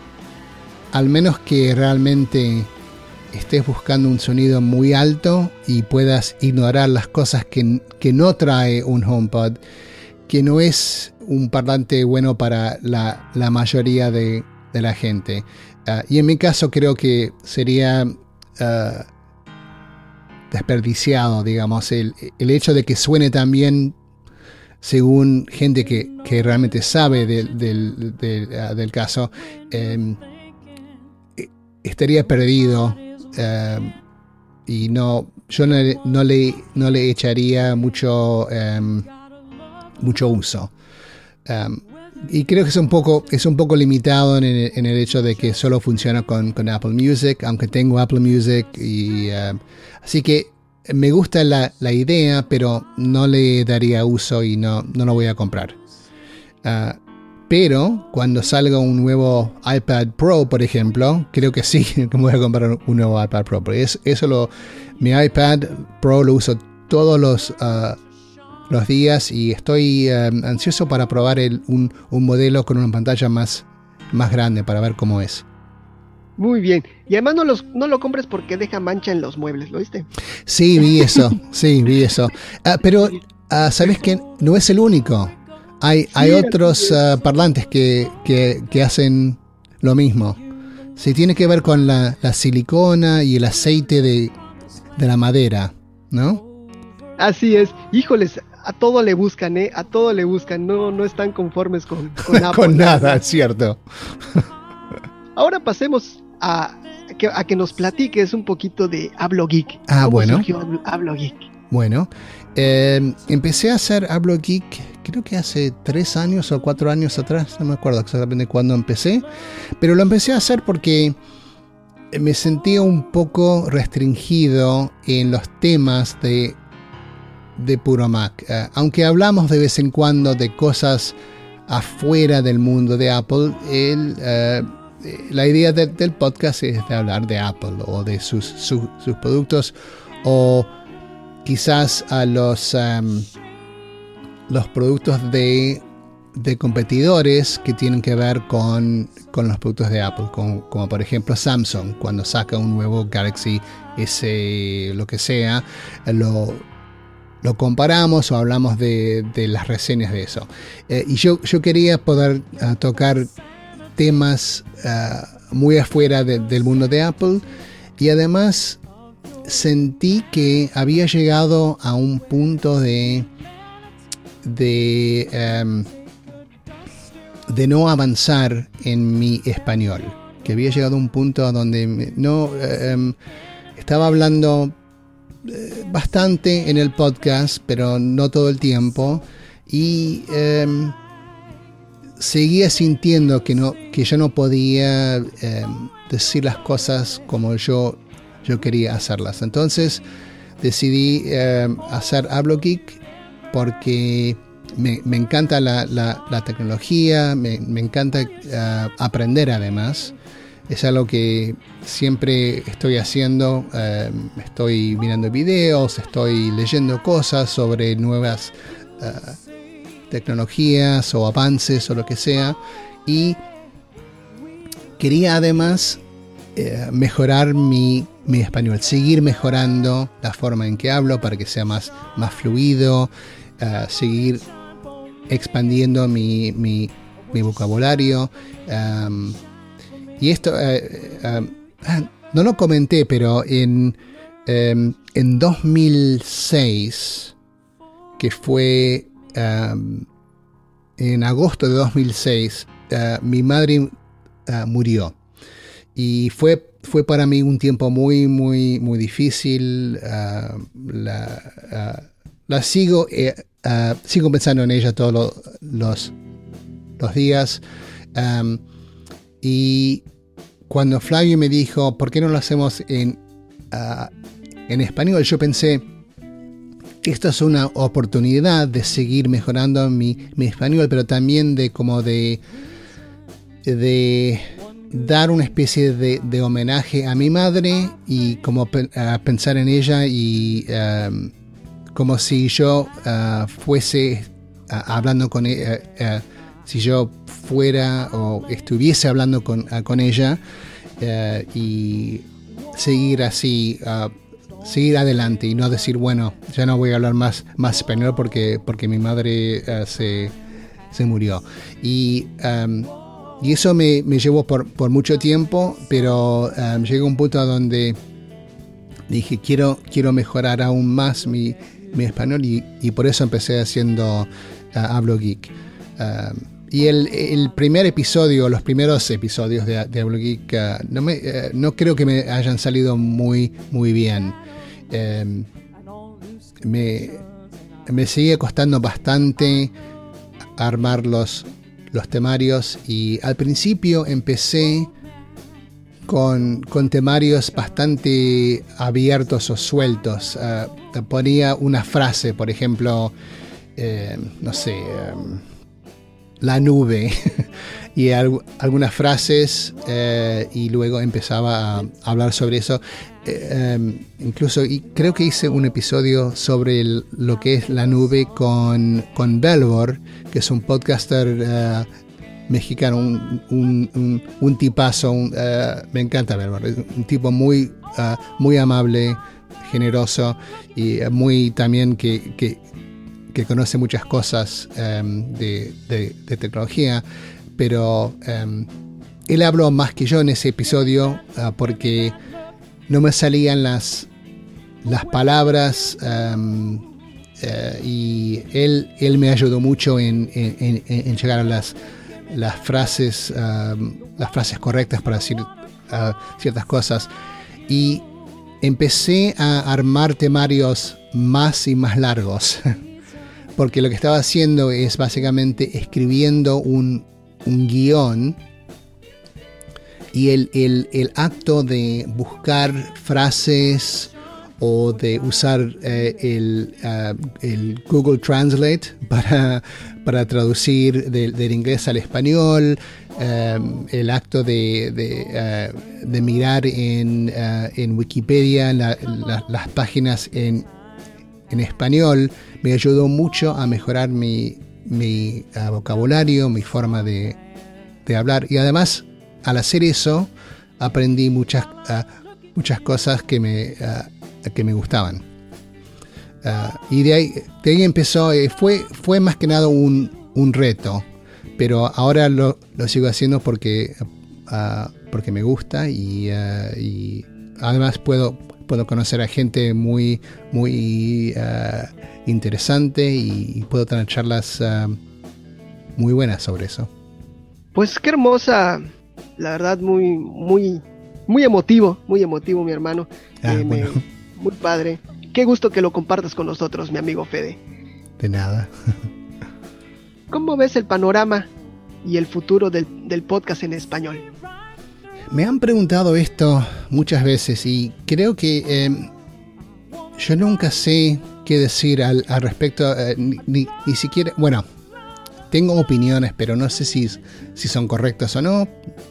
al menos que realmente estés buscando un sonido muy alto y puedas ignorar las cosas que, que no trae un HomePod, que no es un parlante bueno para la, la mayoría de, de la gente. Uh, y en mi caso creo que sería uh, desperdiciado, digamos, el, el hecho de que suene tan bien según gente que, que realmente sabe del, del, del, uh, del caso. Eh, estaría perdido uh, y no, yo no, no, le, no le echaría mucho, um, mucho uso. Um, y creo que es un poco, es un poco limitado en el, en el hecho de que solo funciona con, con Apple Music, aunque tengo Apple Music. Y, uh, así que me gusta la, la idea, pero no le daría uso y no, no lo voy a comprar. Uh, pero cuando salga un nuevo iPad Pro, por ejemplo, creo que sí que me voy a comprar un nuevo iPad Pro. Porque es, eso lo, mi iPad Pro lo uso todos los... Uh, los días y estoy um, ansioso para probar el, un, un modelo con una pantalla más, más grande para ver cómo es. Muy bien. Y además no, los, no lo compres porque deja mancha en los muebles, ¿lo viste? Sí, vi eso. sí, vi eso. Uh, pero, uh, ¿sabes qué? No es el único. Hay, sí, hay otros uh, parlantes que, que, que hacen lo mismo. Sí, tiene que ver con la, la silicona y el aceite de, de la madera, ¿no? Así es. Híjoles, a todo le buscan, ¿eh? A todo le buscan. No, no están conformes con, con Apple. Con nada, es cierto. Ahora pasemos a que, a que nos platiques un poquito de Hablo Geek. Ah, ¿Cómo bueno. surgió Hablo Geek? Bueno, eh, empecé a hacer Hablo Geek creo que hace tres años o cuatro años atrás. No me acuerdo exactamente cuándo empecé. Pero lo empecé a hacer porque me sentía un poco restringido en los temas de... de Puro Mac, uh, aunque hablamos de vez en cuando de cosas afuera del mundo de Apple, el, uh, la idea de, del podcast es de hablar de Apple o de sus, su, sus productos o quizás a los, um, los productos de, de competidores que tienen que ver con, con los productos de Apple, como, como por ejemplo Samsung, cuando saca un nuevo Galaxy S, lo que sea, lo Lo comparamos o hablamos de, de las reseñas de eso. Eh, y yo, yo quería poder uh, tocar temas uh, muy afuera de, del mundo de Apple. Y además sentí que había llegado a un punto de, de, um, de no avanzar en mi español. Que había llegado a un punto donde me, no um, estaba hablando... bastante en el podcast, pero no todo el tiempo, y eh, seguía sintiendo que no que yo no podía eh, decir las cosas como yo yo quería hacerlas. Entonces decidí eh, hacer Hablo Geek porque me, me encanta la, la, la tecnología, me, me encanta uh, aprender además. Es algo que siempre estoy haciendo, eh, estoy mirando videos, estoy leyendo cosas sobre nuevas uh, tecnologías o avances o lo que sea. Y quería además eh, mejorar mi, mi español, seguir mejorando la forma en que hablo para que sea más, más fluido, uh, seguir expandiendo mi, mi, mi vocabulario. Um, Y esto, eh, eh, no lo comenté, pero en, eh, en dos mil seis, que fue um, en agosto de dos mil seis, uh, mi madre uh, murió. Y fue, fue para mí un tiempo muy, muy, muy difícil. Uh, la, uh, la sigo, eh, uh, sigo pensando en ella todos lo, los, los días. Um, Y cuando Flavio me dijo, ¿por qué no lo hacemos en, uh, en español? Yo pensé, esto es una oportunidad de seguir mejorando mi, mi español, pero también de como de, de dar una especie de, de homenaje a mi madre y como pe- a pensar en ella y um, como si yo uh, fuese uh, hablando con ella, uh, uh, si yo fuera o estuviese hablando con, uh, con ella uh, y seguir así, uh, seguir adelante y no decir, bueno, ya no voy a hablar más, más español porque, porque mi madre uh, se, se murió. Y, um, y eso me, me llevó por, por mucho tiempo, pero um, llegó un punto donde dije, quiero, quiero mejorar aún más mi, mi español y, y por eso empecé haciendo uh, Hablo Geek. Um, y el, el primer episodio, los primeros episodios de, de Hablo Geek, uh, no, me, uh, no creo que me hayan salido muy, muy bien. Um, me, me sigue costando bastante armar los, los temarios y al principio empecé con, con temarios bastante abiertos o sueltos. Uh, ponía una frase, por ejemplo, eh, no sé, um, la nube y al, algunas frases eh, y luego empezaba a hablar sobre eso. Eh, um, incluso y creo que hice un episodio sobre el, lo que es la nube con, con Belvor, que es un podcaster uh, mexicano, un, un, un, un tipazo, un, uh, me encanta Belvor, es un tipo muy, uh, muy amable, generoso y uh, muy también que, que, que conoce muchas cosas um, de, de, de tecnología, pero um, él habló más que yo en ese episodio uh, porque no me salían las, las palabras um, uh, y él, él me ayudó mucho en, en, en, en llegar a las, las, frases, um, las frases correctas para decir uh, ciertas cosas. Y empecé a armar temarios más y más largos, porque lo que estaba haciendo es básicamente escribiendo un, un guión. Y el, el, el acto de buscar frases o de usar eh, el, uh, el Google Translate para, para traducir del, del inglés al español, um, el acto de, de, uh, de mirar en, uh, en Wikipedia la, la, las páginas en, en español, me ayudó mucho a mejorar mi, mi uh, vocabulario, mi forma de, de hablar. Y además, al hacer eso, aprendí muchas, uh, muchas cosas que me, uh, que me gustaban. Uh, y de ahí, de ahí empezó, eh, fue, fue más que nada un, un reto, pero ahora lo, lo sigo haciendo porque, uh, porque me gusta y, uh, y además puedo, puedo conocer a gente muy, muy uh, interesante y, y puedo tener charlas uh, muy buenas sobre eso. Pues qué hermosa. La verdad, muy, muy, muy emotivo, muy emotivo, mi hermano. Ah, eh, bueno. me, muy padre. Qué gusto que lo compartas con nosotros, mi amigo Fede. De nada. ¿Cómo ves el panorama y el futuro del, del podcast en español? Me han preguntado esto muchas veces y creo que eh, yo nunca sé qué decir al, al respecto, eh, ni, ni, ni siquiera, bueno, tengo opiniones, pero no sé si, si son correctas o no.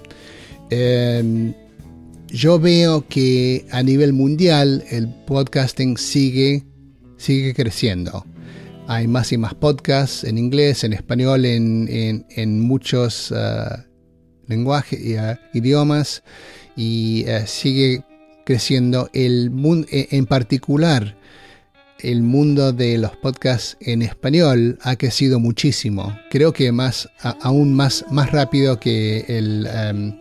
Eh, yo veo que a nivel mundial el podcasting sigue, sigue creciendo. Hay más y más podcasts en inglés, en español, en, en, en muchos uh, lenguajes y uh, idiomas y uh, sigue creciendo. El mundo, en particular, el mundo de los podcasts en español ha crecido muchísimo. Creo que más, a, aún más, más rápido que el um,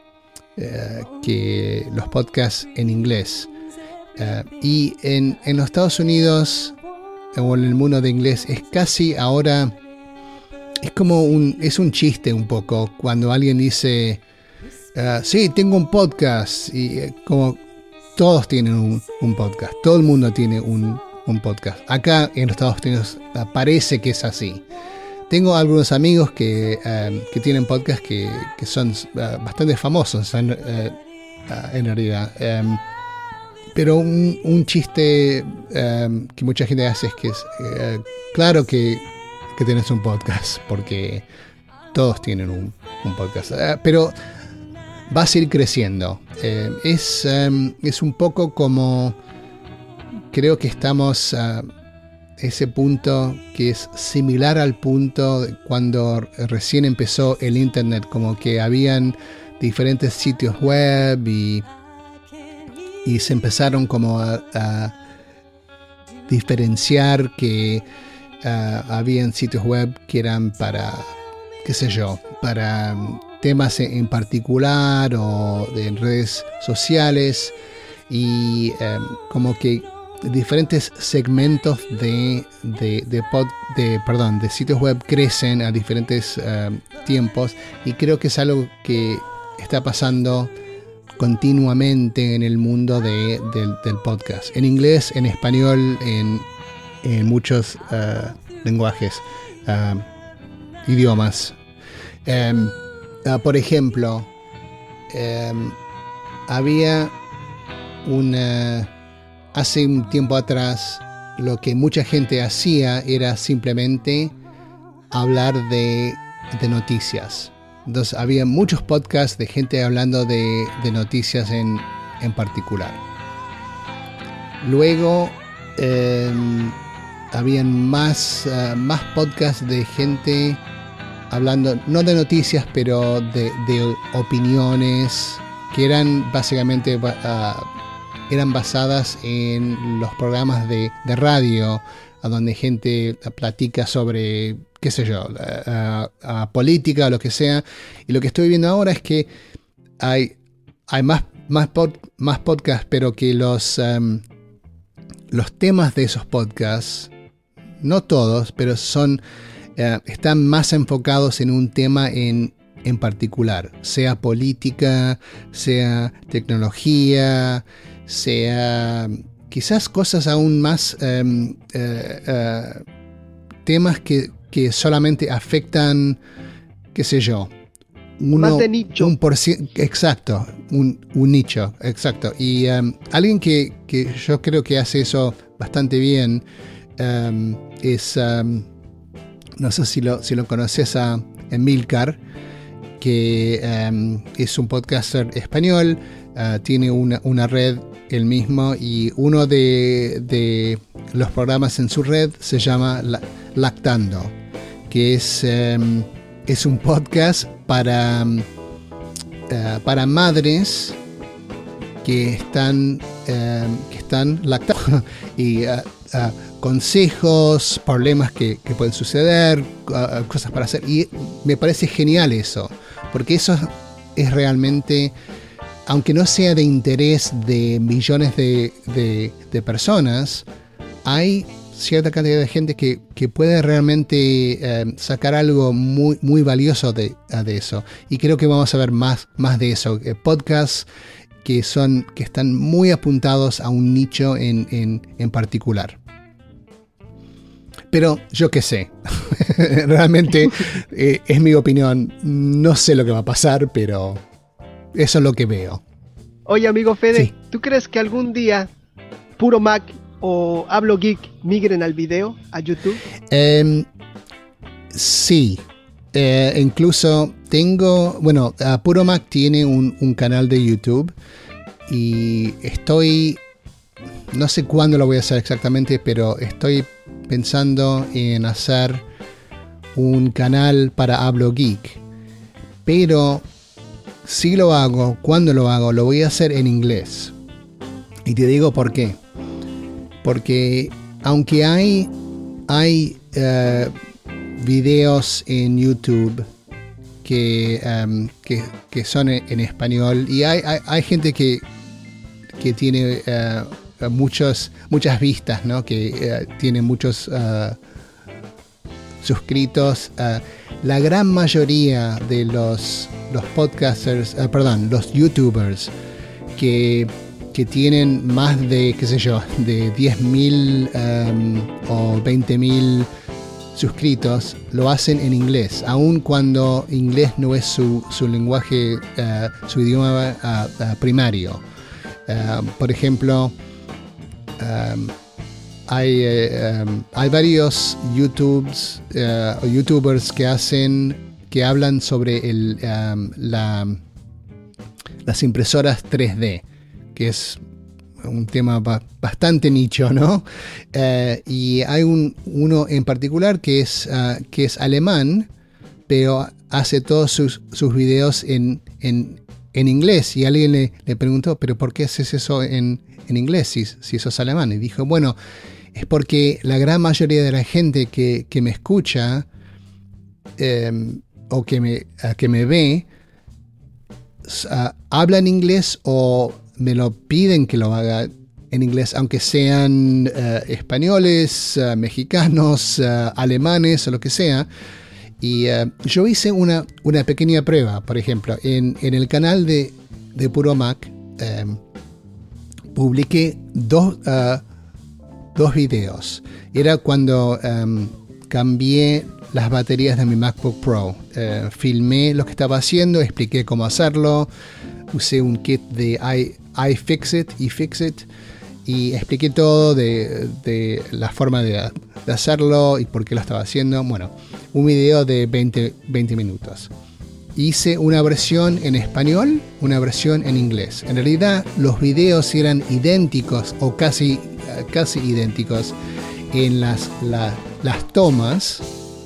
uh, que los podcasts en inglés. Uh, y en, en los Estados Unidos o en el mundo de inglés es casi ahora, es como un, es un chiste un poco cuando alguien dice, uh, sí, tengo un podcast, y uh, como todos tienen un, un podcast, todo el mundo tiene un, un podcast. Acá en los Estados Unidos uh, parece que es así. Tengo algunos amigos que, um, que tienen podcasts que, que son uh, bastante famosos en, uh, uh, en realidad. Um, pero un, un chiste um, que mucha gente hace es que es uh, claro que, que tienes un podcast, porque todos tienen un, un podcast. Uh, pero va a seguir creciendo. Eh, es, um, es un poco como, creo que estamos a ese punto que es similar al punto de cuando recién empezó el internet, como que habían diferentes sitios web y, y se empezaron como a, a diferenciar que uh, habían sitios web que eran para, qué sé yo, para temas en particular o de redes sociales, y um, como que diferentes segmentos de, de, de, pod, de, perdón, de sitios web crecen a diferentes uh, tiempos, y creo que es algo que está pasando continuamente en el mundo de, de, del podcast, en inglés, en español, en, en muchos uh, lenguajes, uh, idiomas. Um, uh, por ejemplo, um, había una... Hace un tiempo atrás, lo que mucha gente hacía era simplemente hablar de, de noticias. Entonces, había muchos podcasts de gente hablando de, de noticias en, en particular. Luego, eh, habían más, uh, más podcasts de gente hablando, no de noticias, pero de, de opiniones, que eran básicamente... Uh, eran basadas en los programas de, de radio, a donde gente platica sobre, qué sé yo, a, a, a política o lo que sea. Y lo que estoy viendo ahora es que hay, hay más, más, pod, más podcasts, pero que los, um, los temas de esos podcasts, no todos, pero son, uh, están más enfocados en un tema en, en particular, sea política, sea tecnología, sea quizás cosas aún más um, uh, uh, temas que, que solamente afectan, qué sé yo, uno, más de nicho. Un por cien, exacto, un, un nicho, exacto. Y um, alguien que, que yo creo que hace eso bastante bien um, es, um, no sé si lo, si lo conoces, a Emilcar, que um, es un podcaster español, uh, tiene una, una red el mismo, y uno de, de los programas en su red se llama Lactando, que es, um, es un podcast para, uh, para madres que están, uh, que están lactando y uh, uh, consejos, problemas que, que pueden suceder, uh, cosas para hacer, y me parece genial eso, porque eso es realmente, aunque no sea de interés de millones de, de, de personas, hay cierta cantidad de gente que, que puede realmente eh, sacar algo muy, muy valioso de, de eso. Y creo que vamos a ver más, más de eso. Eh, podcasts que, son, que están muy apuntados a un nicho en, en, en particular. Pero yo qué sé, realmente eh, es mi opinión. No sé lo que va a pasar, pero... eso es lo que veo. Oye, amigo Fede, sí. ¿Tú crees que algún día Puro Mac o Hablo Geek migren al video, a YouTube? Eh, sí. Eh, incluso tengo... Bueno, uh, Puro Mac tiene un, un canal de YouTube. Y estoy... No sé cuándo lo voy a hacer exactamente, pero estoy pensando en hacer un canal para Hablo Geek. Pero... si lo hago, cuando lo hago, lo voy a hacer en inglés. Y te digo por qué. Porque aunque hay, hay uh, videos en YouTube que, um, que, que son en, en español, y hay, hay, hay gente que, que tiene uh, muchos, muchas vistas, ¿no? Que uh, tiene muchos uh, suscritos. Uh, la gran mayoría de los los podcasters, uh, perdón, los youtubers que, que tienen más de, qué sé yo, de diez mil um, o veinte mil suscritos, lo hacen en inglés, aun cuando inglés no es su, su lenguaje, uh, su idioma uh, uh, primario. Uh, por ejemplo, um, hay, uh, um, hay varios YouTubes, uh, youtubers que hacen que hablan sobre el, um, la, las impresoras tres D, que es un tema ba- bastante nicho, ¿no? Uh, y hay un, uno en particular que es, uh, que es alemán, pero hace todos sus, sus videos en, en, en inglés. Y alguien le, le preguntó, ¿pero por qué haces eso en, en inglés si, si sos alemán? Y dijo, bueno, es porque la gran mayoría de la gente que, que me escucha eh, o que me, uh, que me ve uh, habla en inglés o me lo piden que lo haga en inglés, aunque sean uh, españoles, uh, mexicanos, uh, alemanes o lo que sea. Y uh, yo hice una, una pequeña prueba, por ejemplo, en, en el canal de, de Puro Mac, um, publiqué dos, uh, dos videos. Era cuando um, cambié las baterías de mi MacBook Pro. Uh, filmé lo que estaba haciendo, expliqué cómo hacerlo, usé un kit de i iFixit, iFixit y expliqué todo de, de la forma de, de hacerlo y por qué lo estaba haciendo. Bueno, un video de veinte, veinte minutos. Hice una versión en español, una versión en inglés. En realidad los videos eran idénticos o casi, casi idénticos en las, la, las tomas,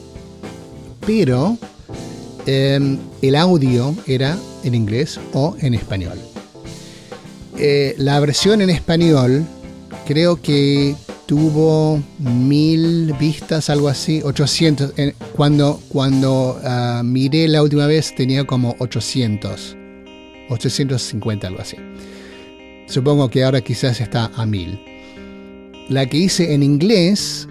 pero eh, el audio era en inglés o en español. Eh, la versión en español creo que tuvo mil vistas, algo así, ochocientos. Eh, cuando cuando uh, miré la última vez tenía como ochocientos, ochocientos cincuenta, algo así. Supongo que ahora quizás está a mil. La que hice en inglés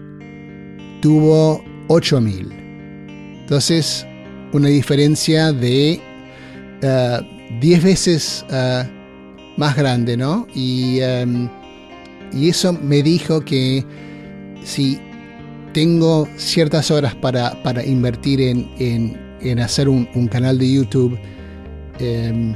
tuvo ocho mil. Entonces, una diferencia de uh, diez veces uh, más grande, ¿no? Y, um, y eso me dijo que si tengo ciertas horas para, para invertir en, en, en hacer un, un canal de YouTube, um,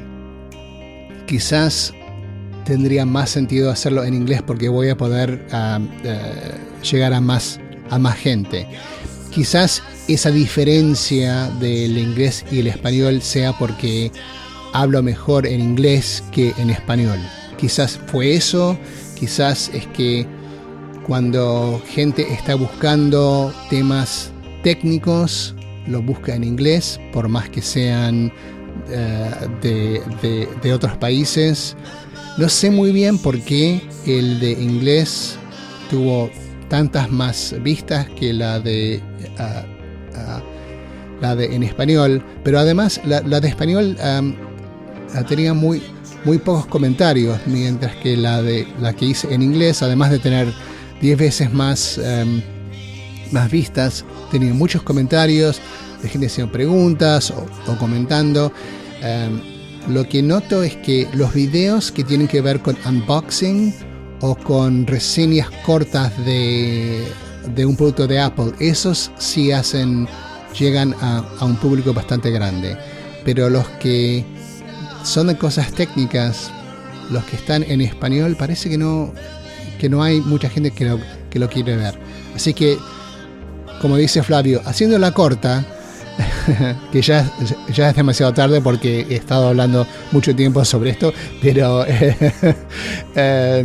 quizás tendría más sentido hacerlo en inglés porque voy a poder uh, uh, llegar a más, a más gente. Quizás esa diferencia del inglés y el español sea porque hablo mejor en inglés que en español. Quizás fue eso, quizás es que cuando gente está buscando temas técnicos, lo busca en inglés, por más que sean uh, de, de, de otros países. No sé muy bien por qué el de inglés tuvo tantas más vistas que la de, uh, uh, la de en español, pero además la, la de español um, tenía muy, muy pocos comentarios, mientras que la, de, la que hice en inglés, además de tener diez veces más, um, más vistas, tenía muchos comentarios de gente haciendo preguntas o, o comentando. Um, lo que noto es que los videos que tienen que ver con unboxing o con reseñas cortas de, de un producto de Apple, esos sí hacen, llegan a, a un público bastante grande. Pero los que son de cosas técnicas, los que están en español, parece que no, que no hay mucha gente que lo, que lo quiere ver. Así que, como dice Flavio, haciéndola corta, que ya, ya es demasiado tarde porque he estado hablando mucho tiempo sobre esto, pero eh, eh,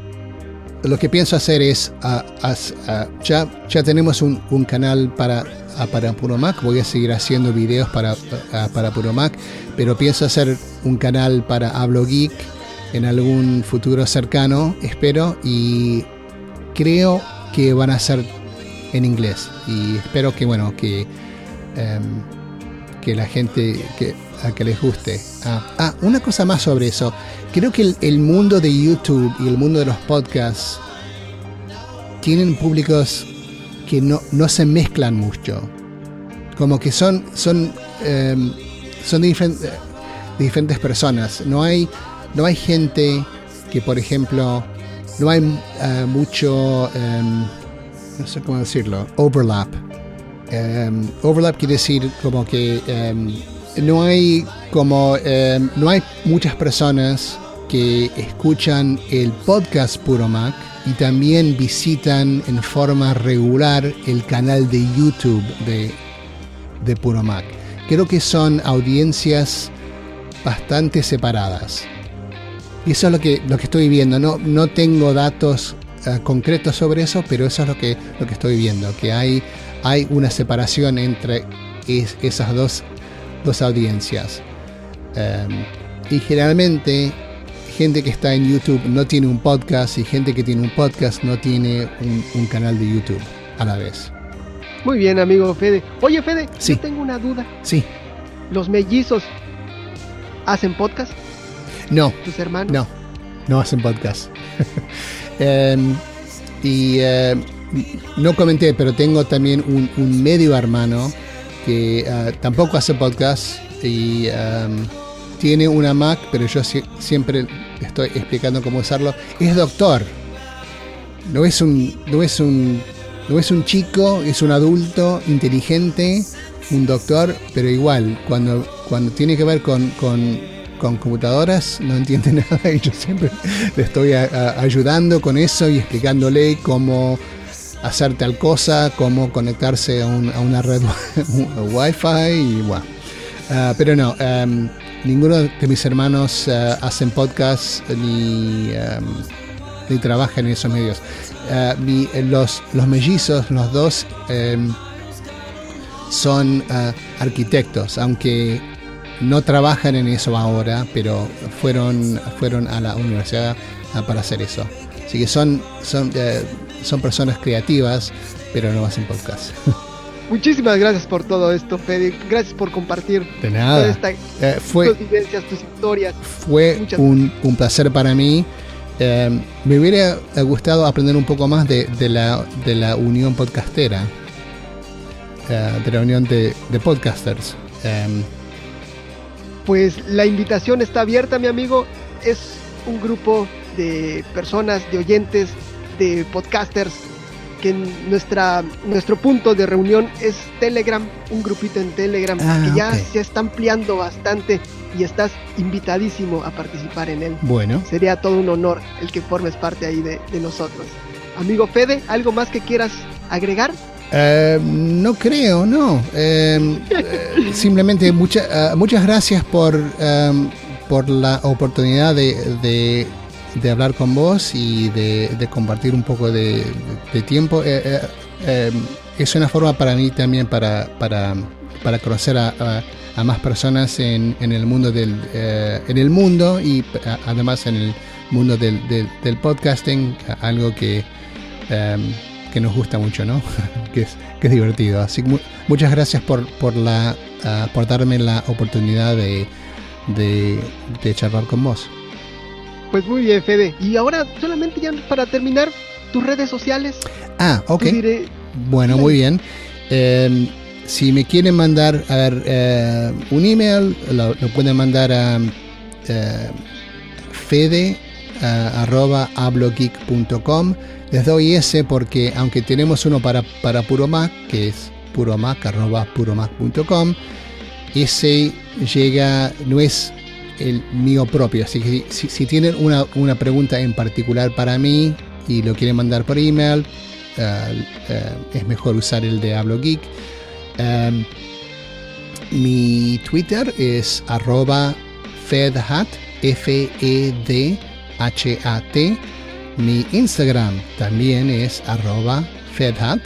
lo que pienso hacer es, uh, as, uh, ya, ya tenemos un, un canal para, uh, para Puro Mac, voy a seguir haciendo videos para, uh, para Puro Mac, pero pienso hacer un canal para Hablo Geek en algún futuro cercano, espero, y creo que van a ser en inglés, y espero que, bueno, que Um, que la gente que, a que les guste. Ah, ah, una cosa más sobre eso. Creo que el, el mundo de YouTube y el mundo de los podcasts tienen públicos que no, no se mezclan mucho. Como que son son um, son de, diferent, de diferentes personas. No hay no hay gente que, por ejemplo, no hay uh, mucho um, no sé cómo decirlo, overlap. Um, overlap quiere decir como que um, no hay como um, no hay muchas personas que escuchan el podcast Puro Mac y también visitan en forma regular el canal de YouTube de, de Puro Mac. Creo que son audiencias bastante separadas. Y eso es lo que, lo que estoy viendo. No, no tengo datos uh, concretos sobre eso, pero eso es lo que, lo que estoy viendo, que hay, hay una separación entre es, esas dos, dos audiencias. Um, y generalmente gente que está en YouTube no tiene un podcast, y gente que tiene un podcast no tiene un, un canal de YouTube a la vez. Muy bien, amigo Fede. Oye, Fede, sí. Yo tengo una duda. Sí. ¿Los mellizos hacen podcast? No. ¿Tus hermanos? No, no hacen podcast. um, y uh, no comenté, pero tengo también un, un medio hermano que uh, tampoco hace podcast y um, tiene una Mac, pero yo si, siempre estoy explicando cómo usarlo. Es doctor. No es un, no es un, no es un chico, es un adulto inteligente, un doctor, pero igual, cuando, cuando tiene que ver con, con, con computadoras, no entiende nada, y yo siempre le estoy a, a, ayudando con eso y explicándole cómo hacer tal cosa, cómo conectarse a, un, a una red Wi-Fi y bueno. Uh, pero no, um, ninguno de mis hermanos uh, hacen podcast ni, um, ni trabajan en esos medios. Uh, mi, los, los mellizos, los dos, um, son uh, arquitectos, aunque no trabajan en eso ahora, pero fueron, fueron a la universidad uh, para hacer eso. Así que son, son, uh, son personas creativas, pero no hacen podcast. Muchísimas gracias por todo esto, Fede. Gracias por compartir de nada. Esta, eh, fue, tus vivencias, tus historias. Fue un, un placer para mí. Eh, me hubiera gustado aprender un poco más de, de, la, de la unión podcastera, eh, de la unión de, de podcasters. Eh, pues la invitación está abierta, mi amigo. Es un grupo de personas, de oyentes, de podcasters, que nuestra, nuestro punto de reunión es Telegram, un grupito en Telegram, ah, que ya okay. se está ampliando bastante y estás invitadísimo a participar en él. Bueno. Sería todo un honor el que formes parte ahí de, de nosotros. Amigo Fede, ¿algo más que quieras agregar? Uh, no creo, no. Uh, uh, simplemente mucha, uh, muchas gracias por, um, por la oportunidad de... de de hablar con vos y de, de compartir un poco de, de, de tiempo. Eh, eh, eh, es una forma para mí también para, para, para conocer a, a, a más personas en, en el mundo del eh, en el mundo y a, además en el mundo del, del, del podcasting, algo que, eh, que nos gusta mucho, ¿no? que, es, que es divertido. Así que mu- muchas gracias por, por, la, uh, por darme la oportunidad de, de, de charlar con vos. Pues muy bien, Fede. Y ahora, solamente ya para terminar, tus redes sociales. Ah, ok. Bueno, muy bien. Eh, si me quieren mandar a ver, eh, un email, lo, lo pueden mandar a eh, fede arroba hablogeek punto com. Les doy ese porque, aunque tenemos uno para, para Puro Mac, que es puromac arroba puromac punto com, ese llega, no es el mío propio, así que si, si tienen una, una pregunta en particular para mí y lo quieren mandar por email, uh, uh, es mejor usar el de Hablogeek. Um, mi Twitter es arroba fedhat, F E D H A T. Mi Instagram también es arroba fedhat.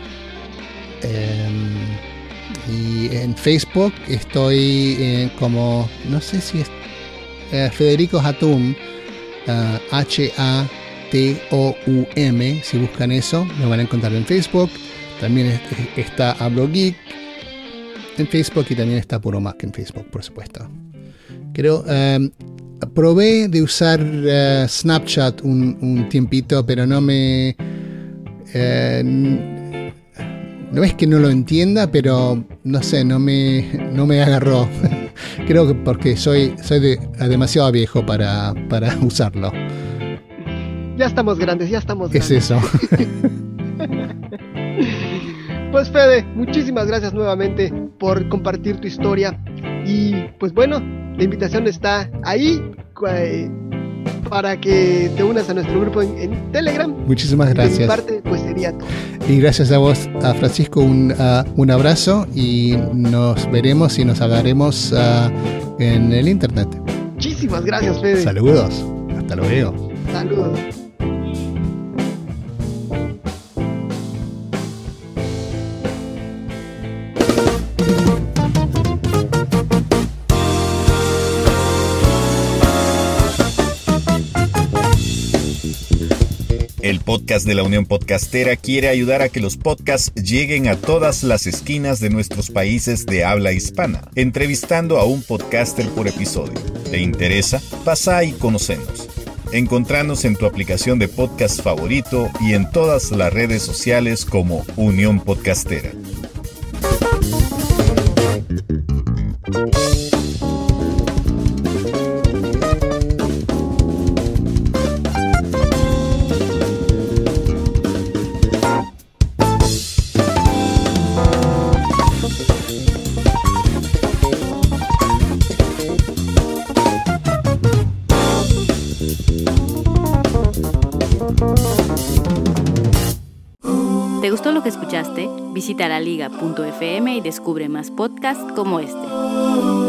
Um, y en Facebook estoy eh, como, no sé si es eh, Federico Hatum, uh, H A T O U M. Si buscan eso, me van a encontrar en Facebook. También es, está Hablogeek en Facebook y también está Puro Mac en Facebook, por supuesto. Creo, um, probé de usar uh, Snapchat un, un tiempito, pero no me... Uh, No es que no lo entienda, pero no sé, no me, no me agarró. Creo que porque soy, soy de, demasiado viejo para, para usarlo. Ya estamos grandes, ya estamos grandes. Es eso. Pues Fede, muchísimas gracias nuevamente por compartir tu historia. Y pues bueno, la invitación está ahí eh, para que te unas a nuestro grupo en, en Telegram. Muchísimas gracias. De mi parte, pues sería todo. Y gracias a vos, a Francisco, un, uh, un abrazo y nos veremos y nos hablaremos uh, en el internet. Muchísimas gracias, Fede. Saludos. Hasta luego. Saludos. El podcast de la Unión Podcastera quiere ayudar a que los podcasts lleguen a todas las esquinas de nuestros países de habla hispana, entrevistando a un podcaster por episodio. ¿Te interesa? Pasa y conocenos. Encontranos en tu aplicación de podcast favorito y en todas las redes sociales como Unión Podcastera. ¿Te gustó lo que escuchaste? Visita la liga punto efe eme y descubre más podcasts como este.